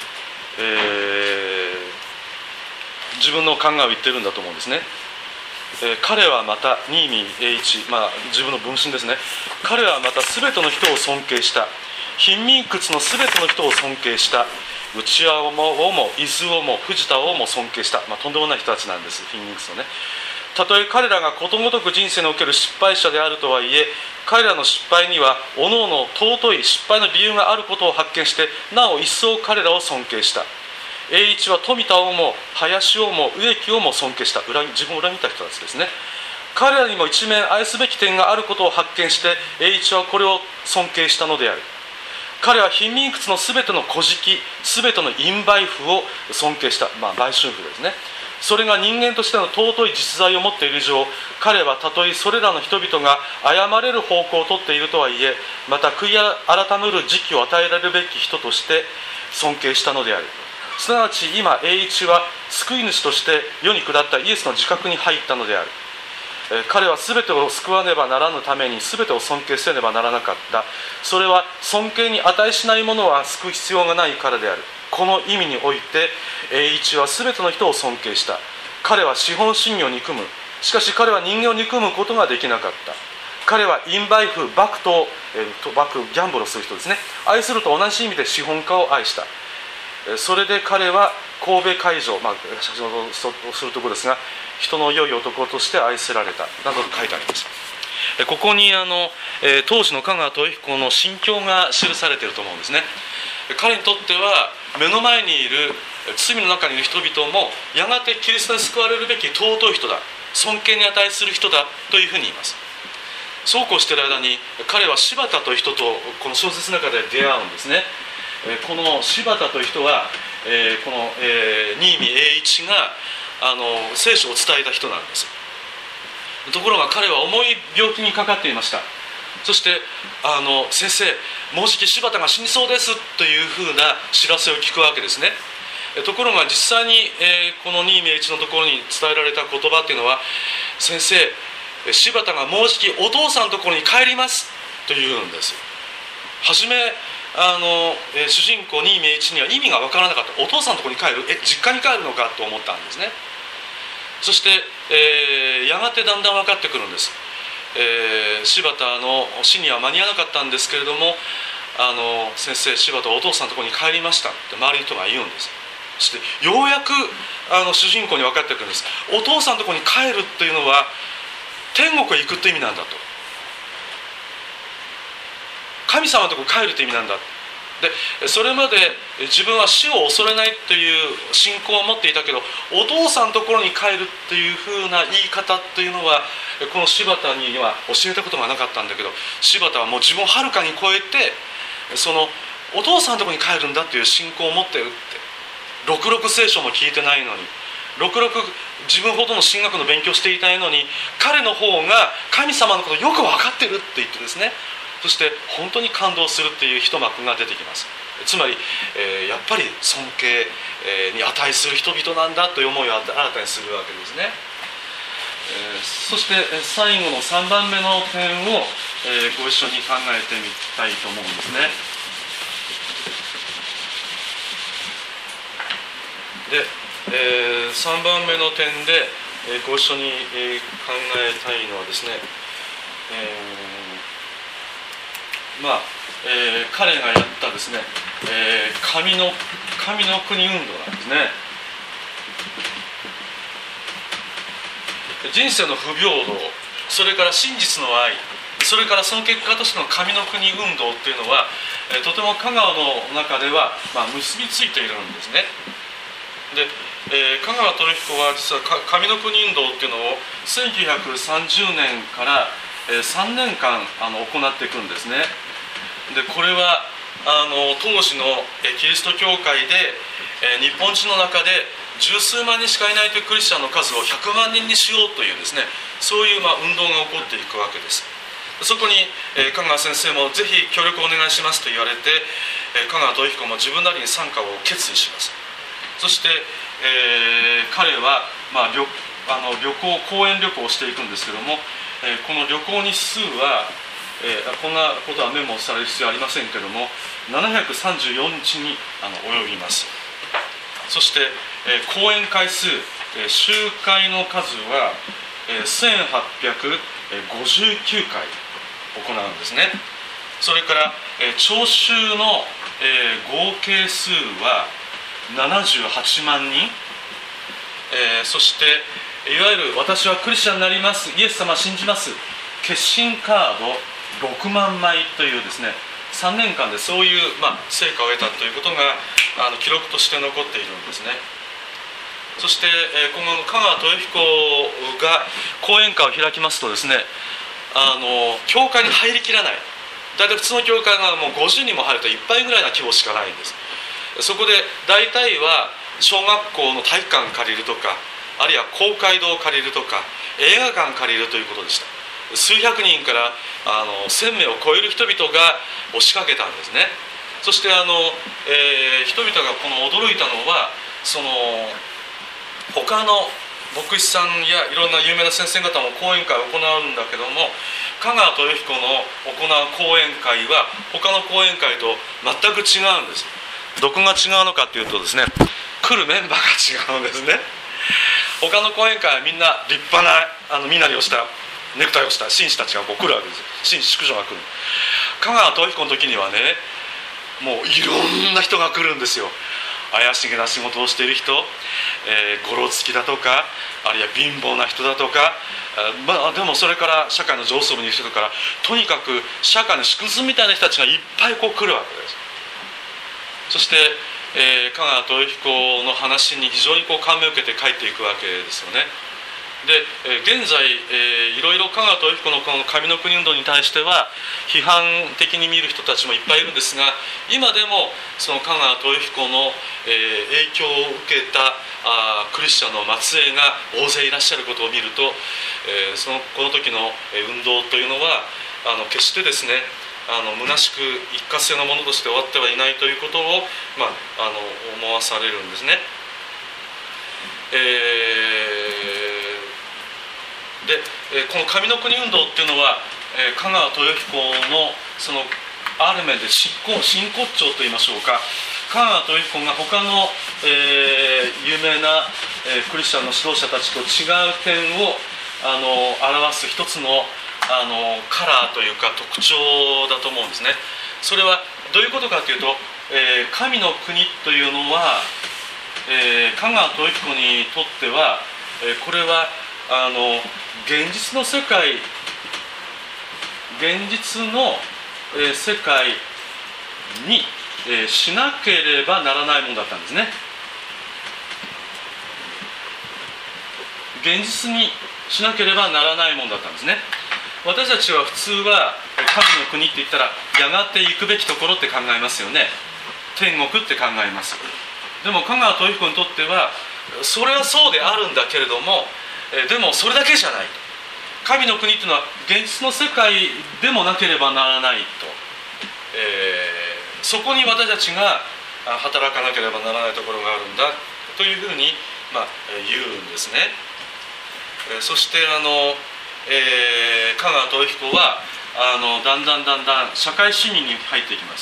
自分の考えを言ってるんだと思うんですね。彼はまた新見栄一、自分の分身ですね。彼はまた全ての人を尊敬した。貧民窟の全ての人を尊敬した。内輪をも伊豆をも藤田をも尊敬した。とんでもない人たちなんです、貧民窟のね。たとえ彼らがことごとく人生における失敗者であるとはいえ、彼らの失敗にはおのおの尊い失敗の理由があることを発見して、なお一層彼らを尊敬した。 栄一は富田をも林をも植木をも尊敬した。自分を裏切った人たちですね。彼らにも一面愛すべき点があることを発見して、栄一はこれを尊敬したのである。彼は貧民窟のすべての乞食、すべての陰売婦を尊敬した。売春婦ですね。それが人間としての尊い実在を持っている以上、彼はたとえそれらの人々が誤れる方向をとっているとはいえ、また悔い改める時期を与えられるべき人として尊敬したのである。すなわち今栄一は救い主として世に下ったイエスの自覚に入ったのである。彼は全てを救わねばならぬために全てを尊敬せねばならなかった。それは尊敬に値しないものは救う必要がないからである。この意味において栄一は全ての人を尊敬した。彼は資本主義を憎む。しかし彼は人間を憎むことができなかった。彼は陰売婦、ギャンブルをする人ですね。愛すると同じ意味で資本家を愛した。それで彼は神戸海上、写真をするところですが、人の良い男として愛せられたなどと書いてあります。ここに当時の香川豊彦の心境が記されていると思うんですね。彼にとっては目の前にいる罪の中にいる人々もやがてキリストに救われるべき尊い人だ、尊敬に値する人だというふうに言います。そうこうしている間に彼は柴田という人とこの小説の中で出会うんですね。この柴田という人は、この新見栄一が聖書を伝えた人なんです。ところが彼は重い病気にかかっていました。そして先生、もうじき柴田が死にそうですというふうな知らせを聞くわけですね。ところが実際に、この新見栄一のところに伝えられた言葉っていうのは、先生、柴田がもうじきお父さんのところに帰りますというんです。はじめ主人公新見栄一には意味が分からなかった。お父さんのところに帰る、実家に帰るのかと思ったんですね。そして、やがてだんだん分かってくるんです。柴田の死には間に合わなかったんですけれども、先生、柴田はお父さんのところに帰りましたって周りの人が言うんです。そしてようやく主人公に分かってくるんです。お父さんのところに帰るっていうのは天国へ行くって意味なんだと、神様のところに帰るって意味なんだ。でそれまで自分は死を恐れないという信仰を持っていたけど、お父さんのところに帰るっていうふうな言い方っていうのはこの柴田には教えたことがなかったんだけど、柴田はもう自分をはるかに超えてそのお父さんのところに帰るんだという信仰を持ってるって。ろくろく聖書も聞いてないのに、ろくろく自分ほどの神学の勉強していないのに、彼の方が神様のことをよく分かってるって言ってですね、そして本当に感動するっていう一幕が出てきます。つまり、やっぱり尊敬に値する人々なんだという思いを新たにするわけですね。そして最後の3番目の点を、ご一緒に考えてみたいと思うんですね。で、3番目の点で、ご一緒に、考えたいのはですね、彼がやったですね、神の国運動なんですね。人生の不平等、それから真実の愛、それからその結果としての神の国運動っていうのは、とても香川の中では、結びついているんですね。で、香川照彦は実は神の国運動っていうのを1930年から3年間行っていくんですね。でこれは当時のキリスト教会で日本人の中で十数万人しかいないというクリスチャンの数を100万人にしようというですね、そういう運動が起こっていくわけです。そこに香川先生もぜひ協力をお願いしますと言われて、香川照彦も自分なりに参加を決意します。そして、彼は、講演旅行をしていくんですけども、この旅行日数は、こんなことはメモされる必要はありませんけども、734日に及びます。そして、講演回数、集会の数は、1859回行うんですね。それから、聴衆の、合計数は78万人、そしていわゆる私はクリスチャンになります、イエス様信じます、決心カード6万枚というですね、 3年間でそういう、成果を得たということが記録として残っているんですね。そして、今後香川豊彦が講演会を開きますとですね、教会に入りきらない、大体普通の教会がもう50人も入るといっぱいぐらいな規模しかないんです。そこで大体は小学校の体育館借りるとか、あるいは公会堂を借りるとか、映画館借りるということでした。数百人から1000名を超える人々が押しかけたんですね。そして人々がこの驚いたのは、その他の牧師さんやいろんな有名な先生方も講演会を行うんだけども、香川豊彦の行う講演会は他の講演会と全く違うんです。どこが違うのかというとですね、来るメンバーが違うんですね。他の講演会はみんな立派な身なりをしたネクタイをした紳士たちがこう来るわけです。紳士淑女が来る。香川豊彦の時にはね、もういろんな人が来るんですよ。怪しげな仕事をしている人、ゴロつきだとか、あるいは貧乏な人だとか、でもそれから社会の上層部にいる人だから、とにかく社会の縮図みたいな人たちがいっぱいこう来るわけです。そして、香川豊彦の話に非常にこう感銘を受けて書いていくわけですよね。で、現在、いろいろ香川豊彦のこの神の国運動に対しては批判的に見る人たちもいっぱいいるんですが、今でもその香川豊彦の、影響を受けたクリスチャンの末裔が大勢いらっしゃることを見ると、この時の運動というのは決してですね、虚しく一過性のものとして終わってはいないということを、思わされるんですね。で、この神の国運動っていうのは、香川豊彦のそのある面で真骨頂といいましょうか、香川豊彦が他の、有名な、クリスチャンの指導者たちと違う点を表す一つのカラーというか特徴だと思うんですね。それはどういうことかというと、神の国というのは、香川豊彦にとっては、これは現実の世界に、しなければならないものだったんですね。現実にしなければならないものだったんですね。私たちは普通は神の国って言ったらやがて行くべきところって考えますよね。天国って考えます。でも香川豊彦にとってはそれはそうであるんだけれども、でもそれだけじゃないと。神の国っていうのは現実の世界でもなければならないと、そこに私たちが働かなければならないところがあるんだというふうに、言うんですね。そして香川豊彦はだんだん社会市民に入っていきます。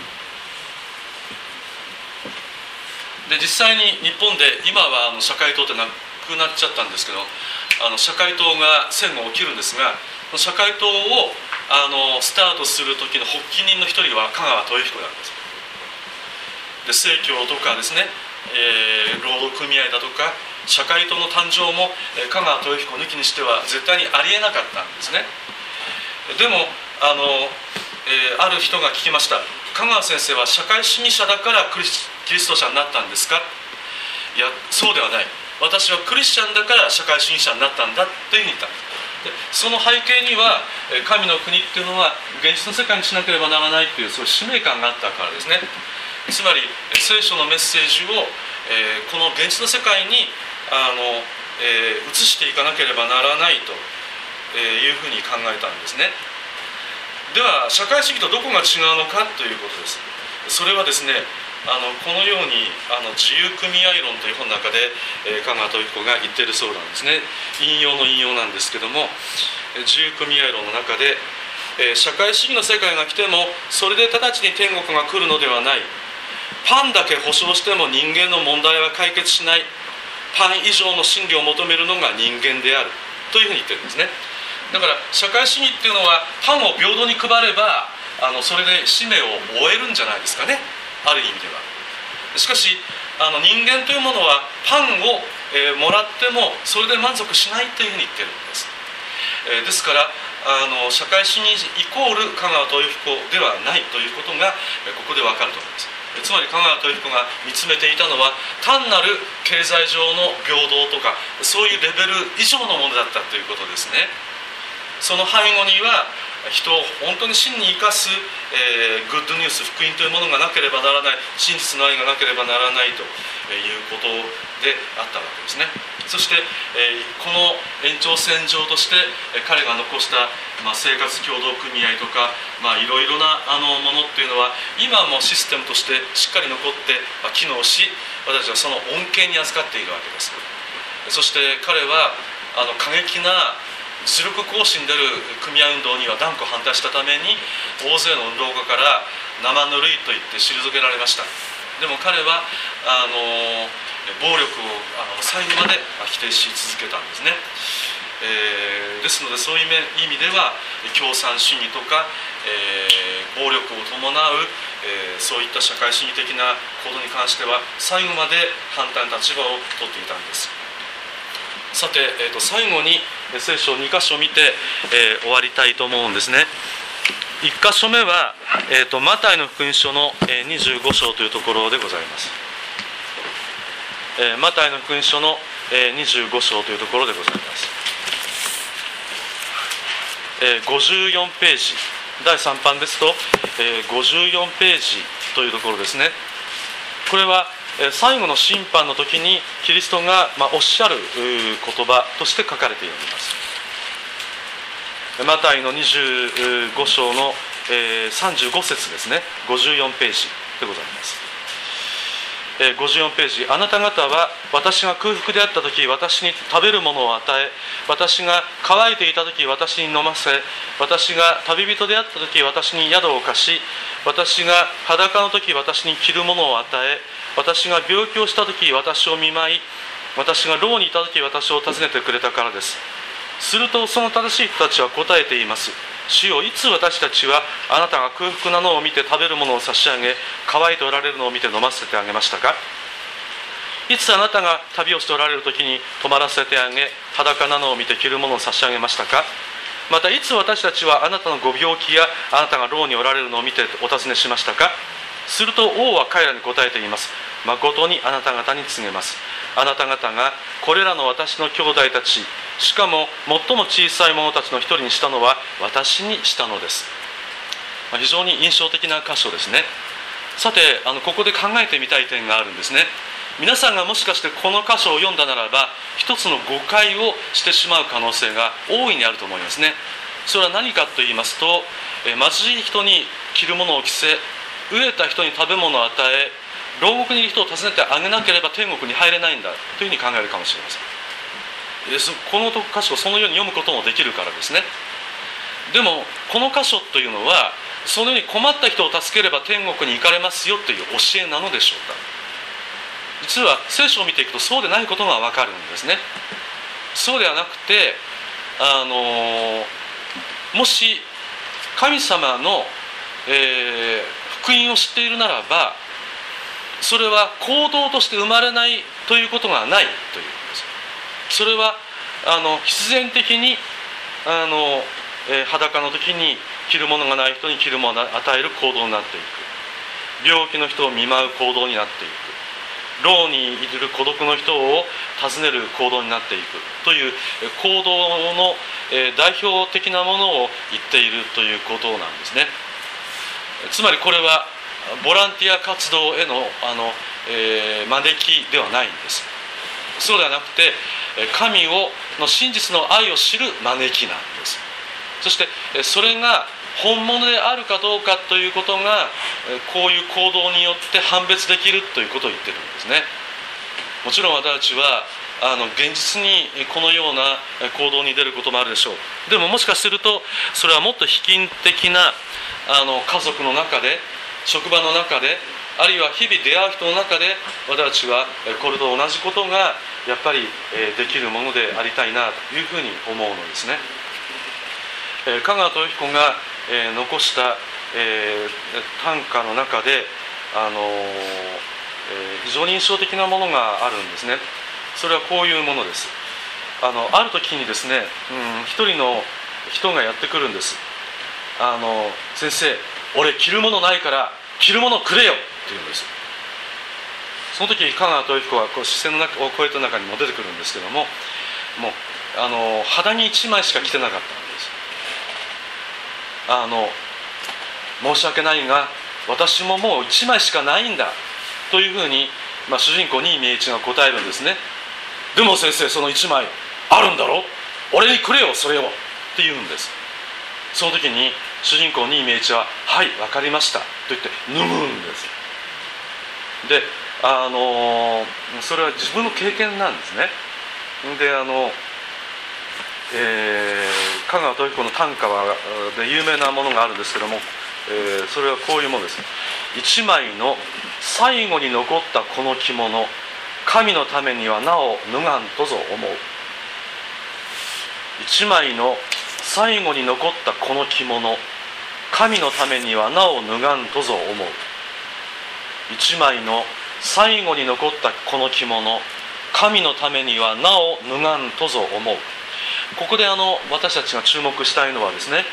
で、実際に日本で今は社会党ってなくなっちゃったんですけど、社会党が戦後起きるんですが、社会党をスタートする時の発起人の一人は香川豊彦なんです。で、正教とかですね、労働組合だとか社会党の誕生も香川豊彦抜きにしては絶対にありえなかったんですね。でもある人が聞きました。香川先生は社会主義者だからキリスト者になったんですか。いや、そうではない。私はクリスチャンだから社会主義者になったんだというふうに言ったんです。で、その背景には神の国っていうのは現実の世界にしなければならないというそういう使命感があったからですね。つまり聖書のメッセージを、この現実の世界に移していかなければならないというふうに考えたんですね。では社会主義とどこが違うのかということです。それはですね、このように自由組合論という本の中で香川豊彦が言っているそうなんですね。引用の引用なんですけども、自由組合論の中で、社会主義の世界が来てもそれで直ちに天国が来るのではない。パンだけ保証しても人間の問題は解決しない。パン以上の真理を求めるのが人間であるというふうに言ってるんですね。だから社会主義っていうのはパンを平等に配ればそれで使命を終えるんじゃないですかね、ある意味では。しかし人間というものはパンを、もらってもそれで満足しないというふうに言ってるんです。ですから社会主義イコール香川豊彦ではないということがここで分かると思います。つまり香川豊彦が見つめていたのは単なる経済上の平等とかそういうレベル以上のものだったということですね。その背後には人を本当に真に生かす、グッドニュース福音というものがなければならない、真実の愛がなければならないということであったわけですね。そして、この延長線上として彼が残した、生活協同組合とか、いろいろなものっていうのは今もシステムとしてしっかり残って、機能し、私はその恩恵に預かっているわけです。そして彼は過激な実力行使に出る組合運動には断固反対したために大勢の運動家から生ぬるいと言って退けられました。でも彼は暴力を最後まで否定し続けたんですね。ですのでそういう意味では共産主義とか、暴力を伴う、そういった社会主義的な行動に関しては最後まで反対の立場を取っていたんです。さて、最後に聖書2箇所見て、終わりたいと思うんですね。1箇所目は、マタイの福音書の25章というところでございます。マタイの福音書の25章というところでございます。54ページ、第3版ですと54ページというところですね。これは最後の審判の時にキリストがおっしゃる言葉として書かれています。マタイの25章の35節ですね。54ページでございます。54ページ、あなた方は私が空腹であった時私に食べるものを与え、私が乾いていた時私に飲ませ、私が旅人であった時私に宿を貸し、私が裸の時私に着るものを与え、私が病気をした時私を見舞い、私が牢にいた時私を訪ねてくれたからです。するとその正しい人たちは答えています。主よ、いつ私たちはあなたが空腹なのを見て食べるものを差し上げ、乾いておられるのを見て飲ませてあげましたか？いつあなたが旅をしておられる時に泊まらせてあげ、裸なのを見て着るものを差し上げましたか？またいつ私たちはあなたのご病気やあなたが牢におられるのを見てお尋ねしましたか？すると王は彼らに答えて言います。誠にあなた方に告げます。あなた方がこれらの私の兄弟たち、しかも最も小さい者たちの一人にしたのは私にしたのです。非常に印象的な箇所ですね。さてここで考えてみたい点があるんですね。皆さんがもしかしてこの箇所を読んだならば一つの誤解をしてしまう可能性が大いにあると思いますね。それは何かと言いますと、貧しい人に着るものを着せ、飢えた人に食べ物を与え、牢獄にいる人を訪ねてあげなければ天国に入れないんだというふうに考えるかもしれません。この箇所をそのように読むこともできるからですね。でもこの箇所というのはそのように困った人を助ければ天国に行かれますよという教えなのでしょうか。実は聖書を見ていくとそうでないことが分かるんですね。そうではなくてもし神様の、福音を知っているならばそれは行動として生まれないということがないということです。それは必然的に裸の時に着るものがない人に着るものを与える行動になっていく。病気の人を見舞う行動になっていく。牢にいる孤独の人を訪ねる行動になっていくという行動の代表的なものを言っているということなんですね。つまりこれはボランティア活動への招きではないんです。そうではなくて神の真実の愛を知る招きなんです。そしてそれが本物であるかどうかということがこういう行動によって判別できるということを言ってるんですね。もちろん私たちは現実にこのような行動に出ることもあるでしょう。でももしかするとそれはもっと卑近的な家族の中で、職場の中で、あるいは日々出会う人の中で私たちはこれと同じことがやっぱりできるものでありたいなというふうに思うのですね。香川豊彦が残した短歌の中で非常に印象的なものがあるんですね。それはこういうものです。ある時にですね、一人の人がやってくるんです。先生、俺着るものないから着るものくれよって言うんです。その時香川豊彦は視線の中を越えた中にも出てくるんですけども、もう肌に1枚しか着てなかったんです。申し訳ないが私ももう1枚しかないんだというふうに、主人公新見栄一が答えるんですね。でも先生、その1枚あるんだろ、俺にくれよそれをって言うんです。その時に主人公新見栄一ははい分かりましたと言って脱ぐんです。でそれは自分の経験なんですね。で香川豊彦の短歌で有名なものがあるんですけども、それはこういうものです。一枚の最後に残ったこの着物、神のためにはなお脱がんとぞ思う。一枚の最後に残ったこの着物、神のためにはなお脱がんとぞ思う。一枚の最後に残ったこの着物、神のためにはなお脱がんとぞ思う。ここで私たちが注目したいのはですね、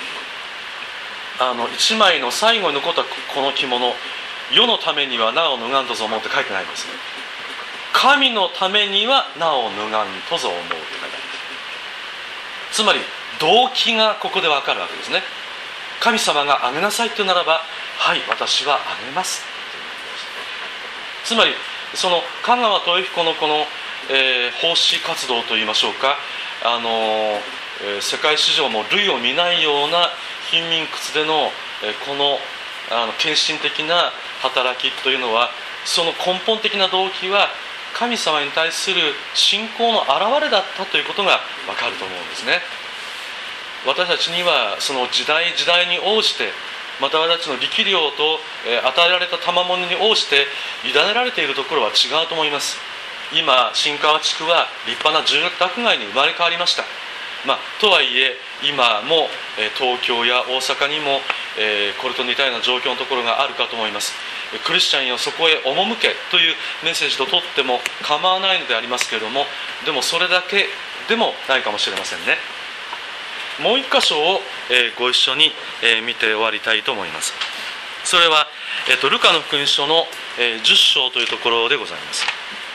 一枚の最後に残ったこの着物、世のためにはなお脱がんとぞ思うって書いてないんですね。神のためにはなお脱がんとぞ思うって書いてある。つまり動機がここで分かるわけですね。神様があげなさいというならば、はい私はあげます。つまりその香川豊彦のこの、奉仕活動といいましょうか、世界史上も類を見ないような貧民窟での、この献身的な働きというのは、その根本的な動機は神様に対する信仰の表れだったということが分かると思うんですね。私たちにはその時代時代に応じて、また私たちの力量と与えられた賜物に応じて委ねられているところは違うと思います。今新川地区は立派な住宅街に生まれ変わりました。とはいえ今も東京や大阪にもこれと似たような状況のところがあるかと思います。クリスチャンよそこへ赴けというメッセージととっても構わないのでありますけれども、でもそれだけでもないかもしれませんね。もう一箇所をご一緒に見て終わりたいと思います。それはルカの福音書の10章というところでございます。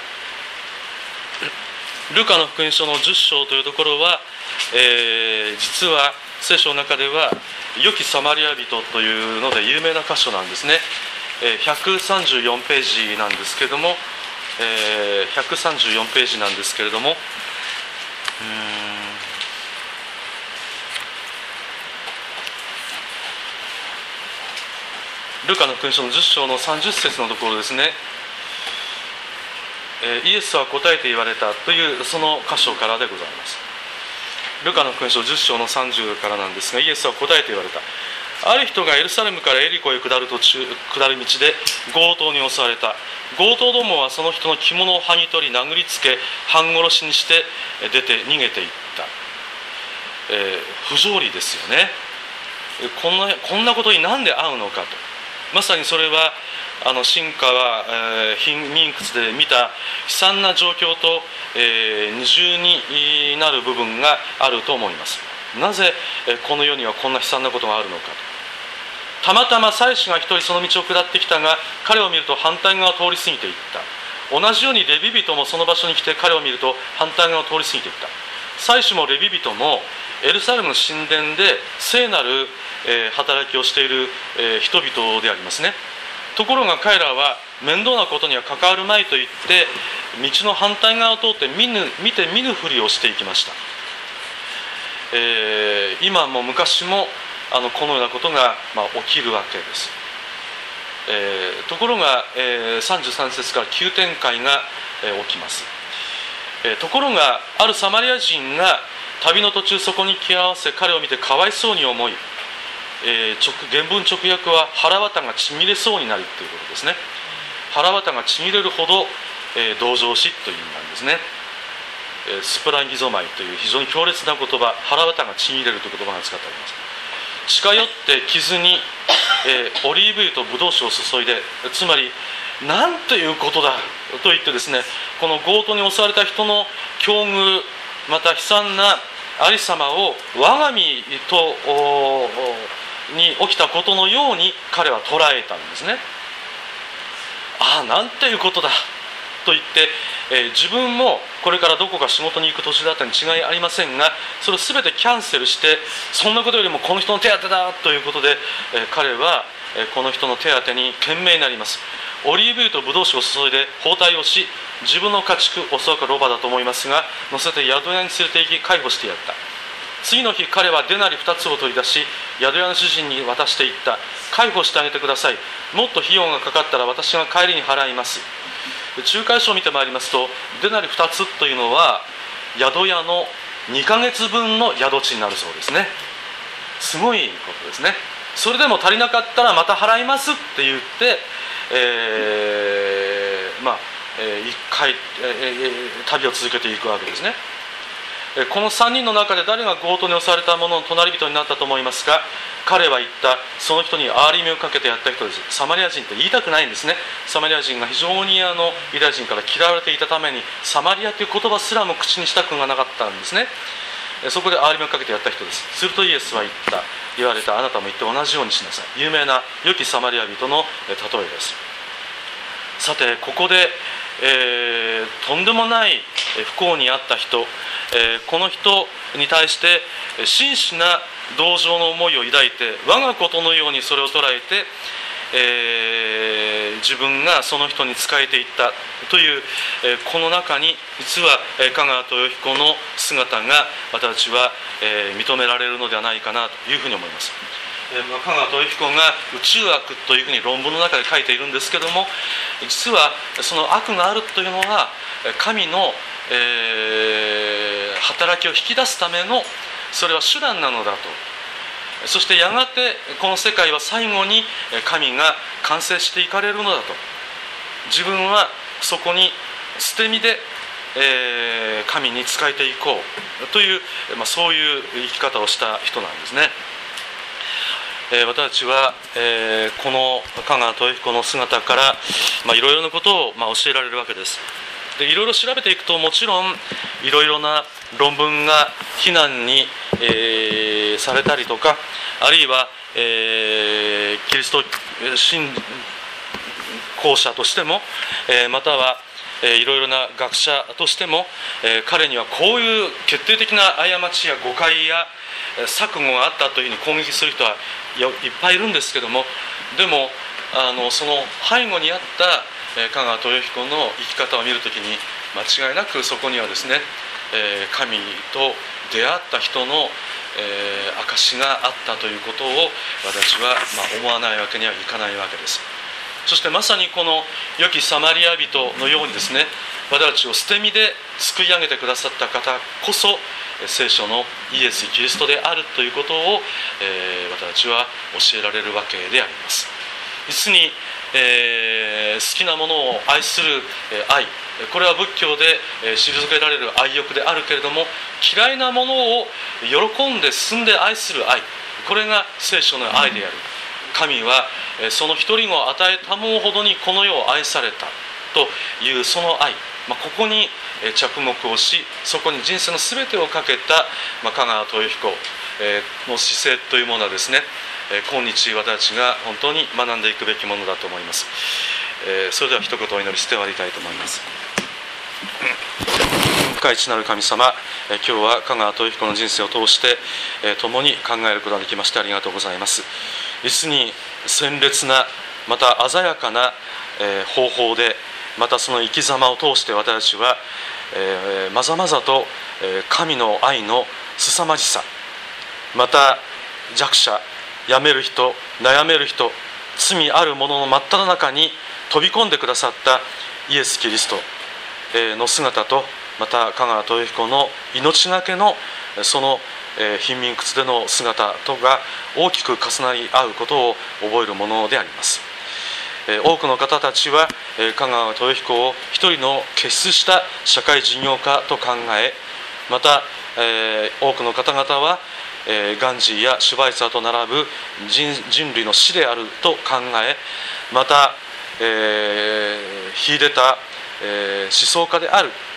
ルカの福音書の10章というところは、実は聖書の中では良きサマリア人というので有名な箇所なんですね。134ページなんですけれども、134ページなんですけれども、ルカの福音書の10章の30節のところですね。イエスは答えて言われたというその箇所からでございます。ルカの福音書10章の30からなんですが、イエスは答えて言われた。ある人がエルサレムからエリコへ下る道で強盗に襲われた。強盗どもはその人の着物を剥ぎ取り殴りつけ半殺しにして出て逃げていった。不条理ですよね。こんなことに何で遭うのかと。まさにそれは新川貧民窟で見た悲惨な状況と、二重になる部分があると思います。なぜこの世にはこんな悲惨なことがあるのかと。たまたま祭司が一人その道を下ってきたが、彼を見ると反対側を通り過ぎていった。同じようにレビ人もその場所に来て彼を見ると反対側を通り過ぎていった。祭司もレビ人もエルサレムの神殿で聖なる働きをしている人々でありますね。ところが彼らは面倒なことには関わるまいと言って道の反対側を通って見て見ぬふりをしていきました。今も昔もこのようなことが起きるわけです。ところが33節から急展開が起きます。ところがあるサマリア人が旅の途中そこに気合わせ彼を見てかわいそうに思い、原文直訳は腹渡がちぎれそうになるということですね。腹渡がちぎれるほど、同情しという意味なんですね。スプラギゾマイという非常に強烈な言葉、腹渡がちぎれるという言葉が使ってあります。近寄って傷に、オリーブ油とブドウ酒を注いで、つまりなんということだと言ってですね、この強盗に襲われた人の境遇、また悲惨なありさまを我が身とに起きたことのように彼は捉えたんですね。ああ、なんていうことだと言って、自分もこれからどこか仕事に行く途中だったに違いありませんが、それを全てキャンセルして、そんなことよりもこの人の手当てだということで、彼はこの人の手当てに懸命になります。オリーブ油とブドウ酒を注いで包帯をし、自分の家畜、おそらくロバだと思いますが、乗せて宿屋に連れて行き介護してやった。次の日、彼はデナリ2つを取り出し、宿屋の主人に渡していった。介護してあげてください。もっと費用がかかったら私が帰りに払います。仲介書を見てまいりますと、デナリ2つというのは宿屋の2ヶ月分の宿賃になるそうですね。すごいことですね。それでも足りなかったらまた払いますって言って、一回、旅を続けていくわけですね。この3人の中で誰が強盗に襲われた者の隣人になったと思いますか。彼は言った。その人に憐れみをかけてやった人です。サマリア人って言いたくないんですね。サマリア人が非常にユダヤ人から嫌われていたために、サマリアという言葉すらも口にしたくがなかったんですね。そこで憐れみをかけてやった人です。するとイエスは言われた。あなたも言って同じようにしなさい。有名な良きサマリア人の例えです。さて、ここで、とんでもない不幸にあった人、この人に対して真摯な同情の思いを抱いて、我がことのようにそれを捉えて、自分がその人に仕えていったという、この中に実は香川豊彦の姿が私たちは、認められるのではないかなというふうに思います。香川豊彦が宇宙悪というふうに論文の中で書いているんですけども、実はその悪があるというのは神の、働きを引き出すための、それは手段なのだと。そしてやがてこの世界は最後に神が完成していかれるのだと。自分はそこに捨て身で、神に仕えていこうという、そういう生き方をした人なんですね。私たちは、この香川豊彦の姿から、いろいろなことを、教えられるわけです。で、いろいろ調べていくと、もちろんいろいろな論文が非難に、されたりとか、あるいは、キリスト信仰者としても、またはいろいろな学者としても、彼にはこういう決定的な過ちや誤解や錯誤があったというふうに攻撃する人はいっぱいいるんですけども、でもその背後にあった香川豊彦の生き方を見るときに、間違いなくそこにはですね、神と出会った人の、証があったということを私は思わないわけにはいかないわけです。そしてまさにこの良きサマリア人のようにですね、私たちを捨て身で救い上げてくださった方こそ聖書のイエス・キリストであるということを、私たちは教えられるわけであります。実に、好きなものを愛する愛、これは仏教で退けられる愛欲であるけれども、嫌いなものを喜んで進んで愛する愛、これが聖書の愛である。神はその一人子を与えたもほどにこの世を愛されたというその愛、ここに着目をし、そこに人生の全てをかけた香川豊彦の姿勢というものはですね、今日私たちが本当に学んでいくべきものだと思います。それでは一言お祈りして終わりたいと思います。深い父なる神様、今日は香川豊彦の人生を通して共に考えることができましてありがとうございます。実に鮮烈な、また鮮やかな方法で、またその生き様を通して私たちはまざまざと神の愛の凄まじさ、また弱者、病める人、悩める人、罪ある者の真っ只中に飛び込んでくださったイエス・キリストの姿と、また香川豊彦の命がけのその貧民窟での姿とが大きく重なり合うことを覚えるものであります。多くの方たちは香川豊彦を一人の傑出した社会事業家と考え、また多くの方々はガンジーやシュバイツァーと並ぶ人類の師であると考え、また秀でた思想家である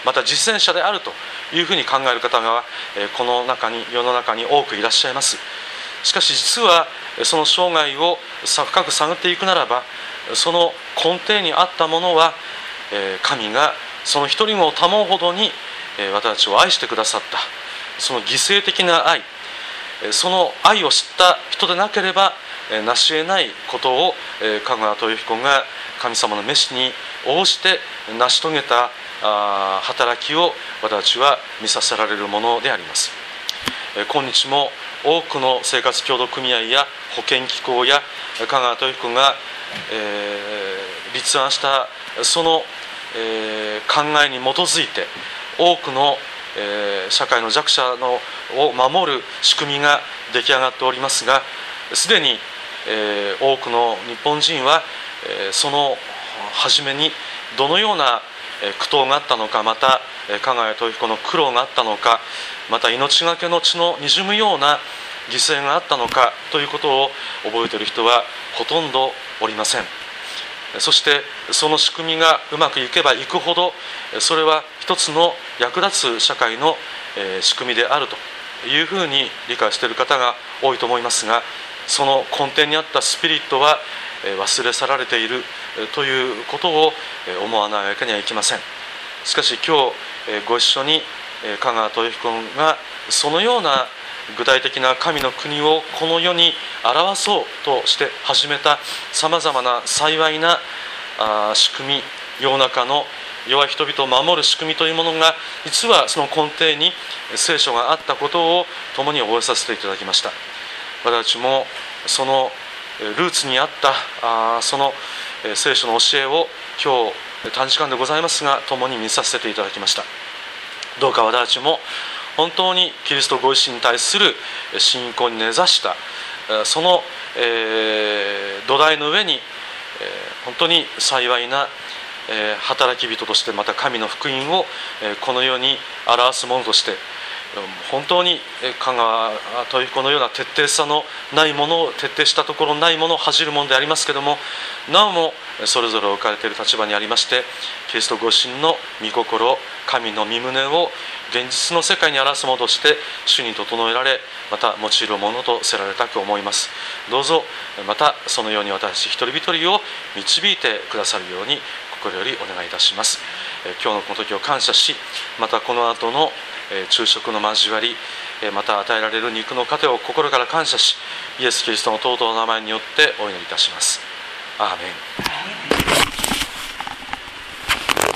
また実践者であるというふうに考える方がこの世の中に多くいらっしゃいます。しかし実はその生涯を深く探っていくならば、その根底にあったものは神がその一人子を賜うほどに私たちを愛してくださった、その犠牲的な愛、その愛を知った人でなければ成し得ないことを香川豊彦が神様の召しに応じて成し遂げた働きを私たちは見させられるものであります。今日も多くの生活協同組合や保険機構や香川豊彦が立案したその考えに基づいて、多くの社会の弱者を守る仕組みが出来上がっておりますが、すでに多くの日本人はその初めにどのような苦闘があったのか、また香川豊彦の苦労があったのか、また命がけの血のにじむような犠牲があったのかということを覚えている人はほとんどおりません。そしてその仕組みがうまくいけばいくほど、それは一つの役立つ社会の仕組みであるというふうに理解している方が多いと思いますが、その根底にあったスピリットは忘れ去られているということを思わないわけにはいきません。しかし今日ご一緒に香川豊彦がそのような具体的な神の国をこの世に表そうとして始めたさまざまな幸いな仕組み、世の中の弱い人々を守る仕組みというものが、実はその根底に聖書があったことを共に覚えさせていただきました。私たちもそのルーツにあったその聖書の教えを今日短時間でございますが共に見させていただきました。どうか私たちも本当にキリストご自身に対する信仰に根ざしたその土台の上に本当に幸いな働き人として、また神の福音をこの世に表すものとして、本当に香川豊彦のような徹底さのないものを、徹底したところないものを恥じるものでありますけれども、なおもそれぞれ置かれている立場にありまして、キリストご自身の御心、神の御胸を現実の世界に表すものとして主に整えられ、また用いるものとせられたく思います。どうぞまたそのように私一人一人を導いてくださるように心よりお願いいたします。今日のこの時を感謝し、またこの後の昼食の交わり、また与えられる肉の糧を心から感謝し、イエス・キリストの尊い名前によってお祈りいたします。アーメン。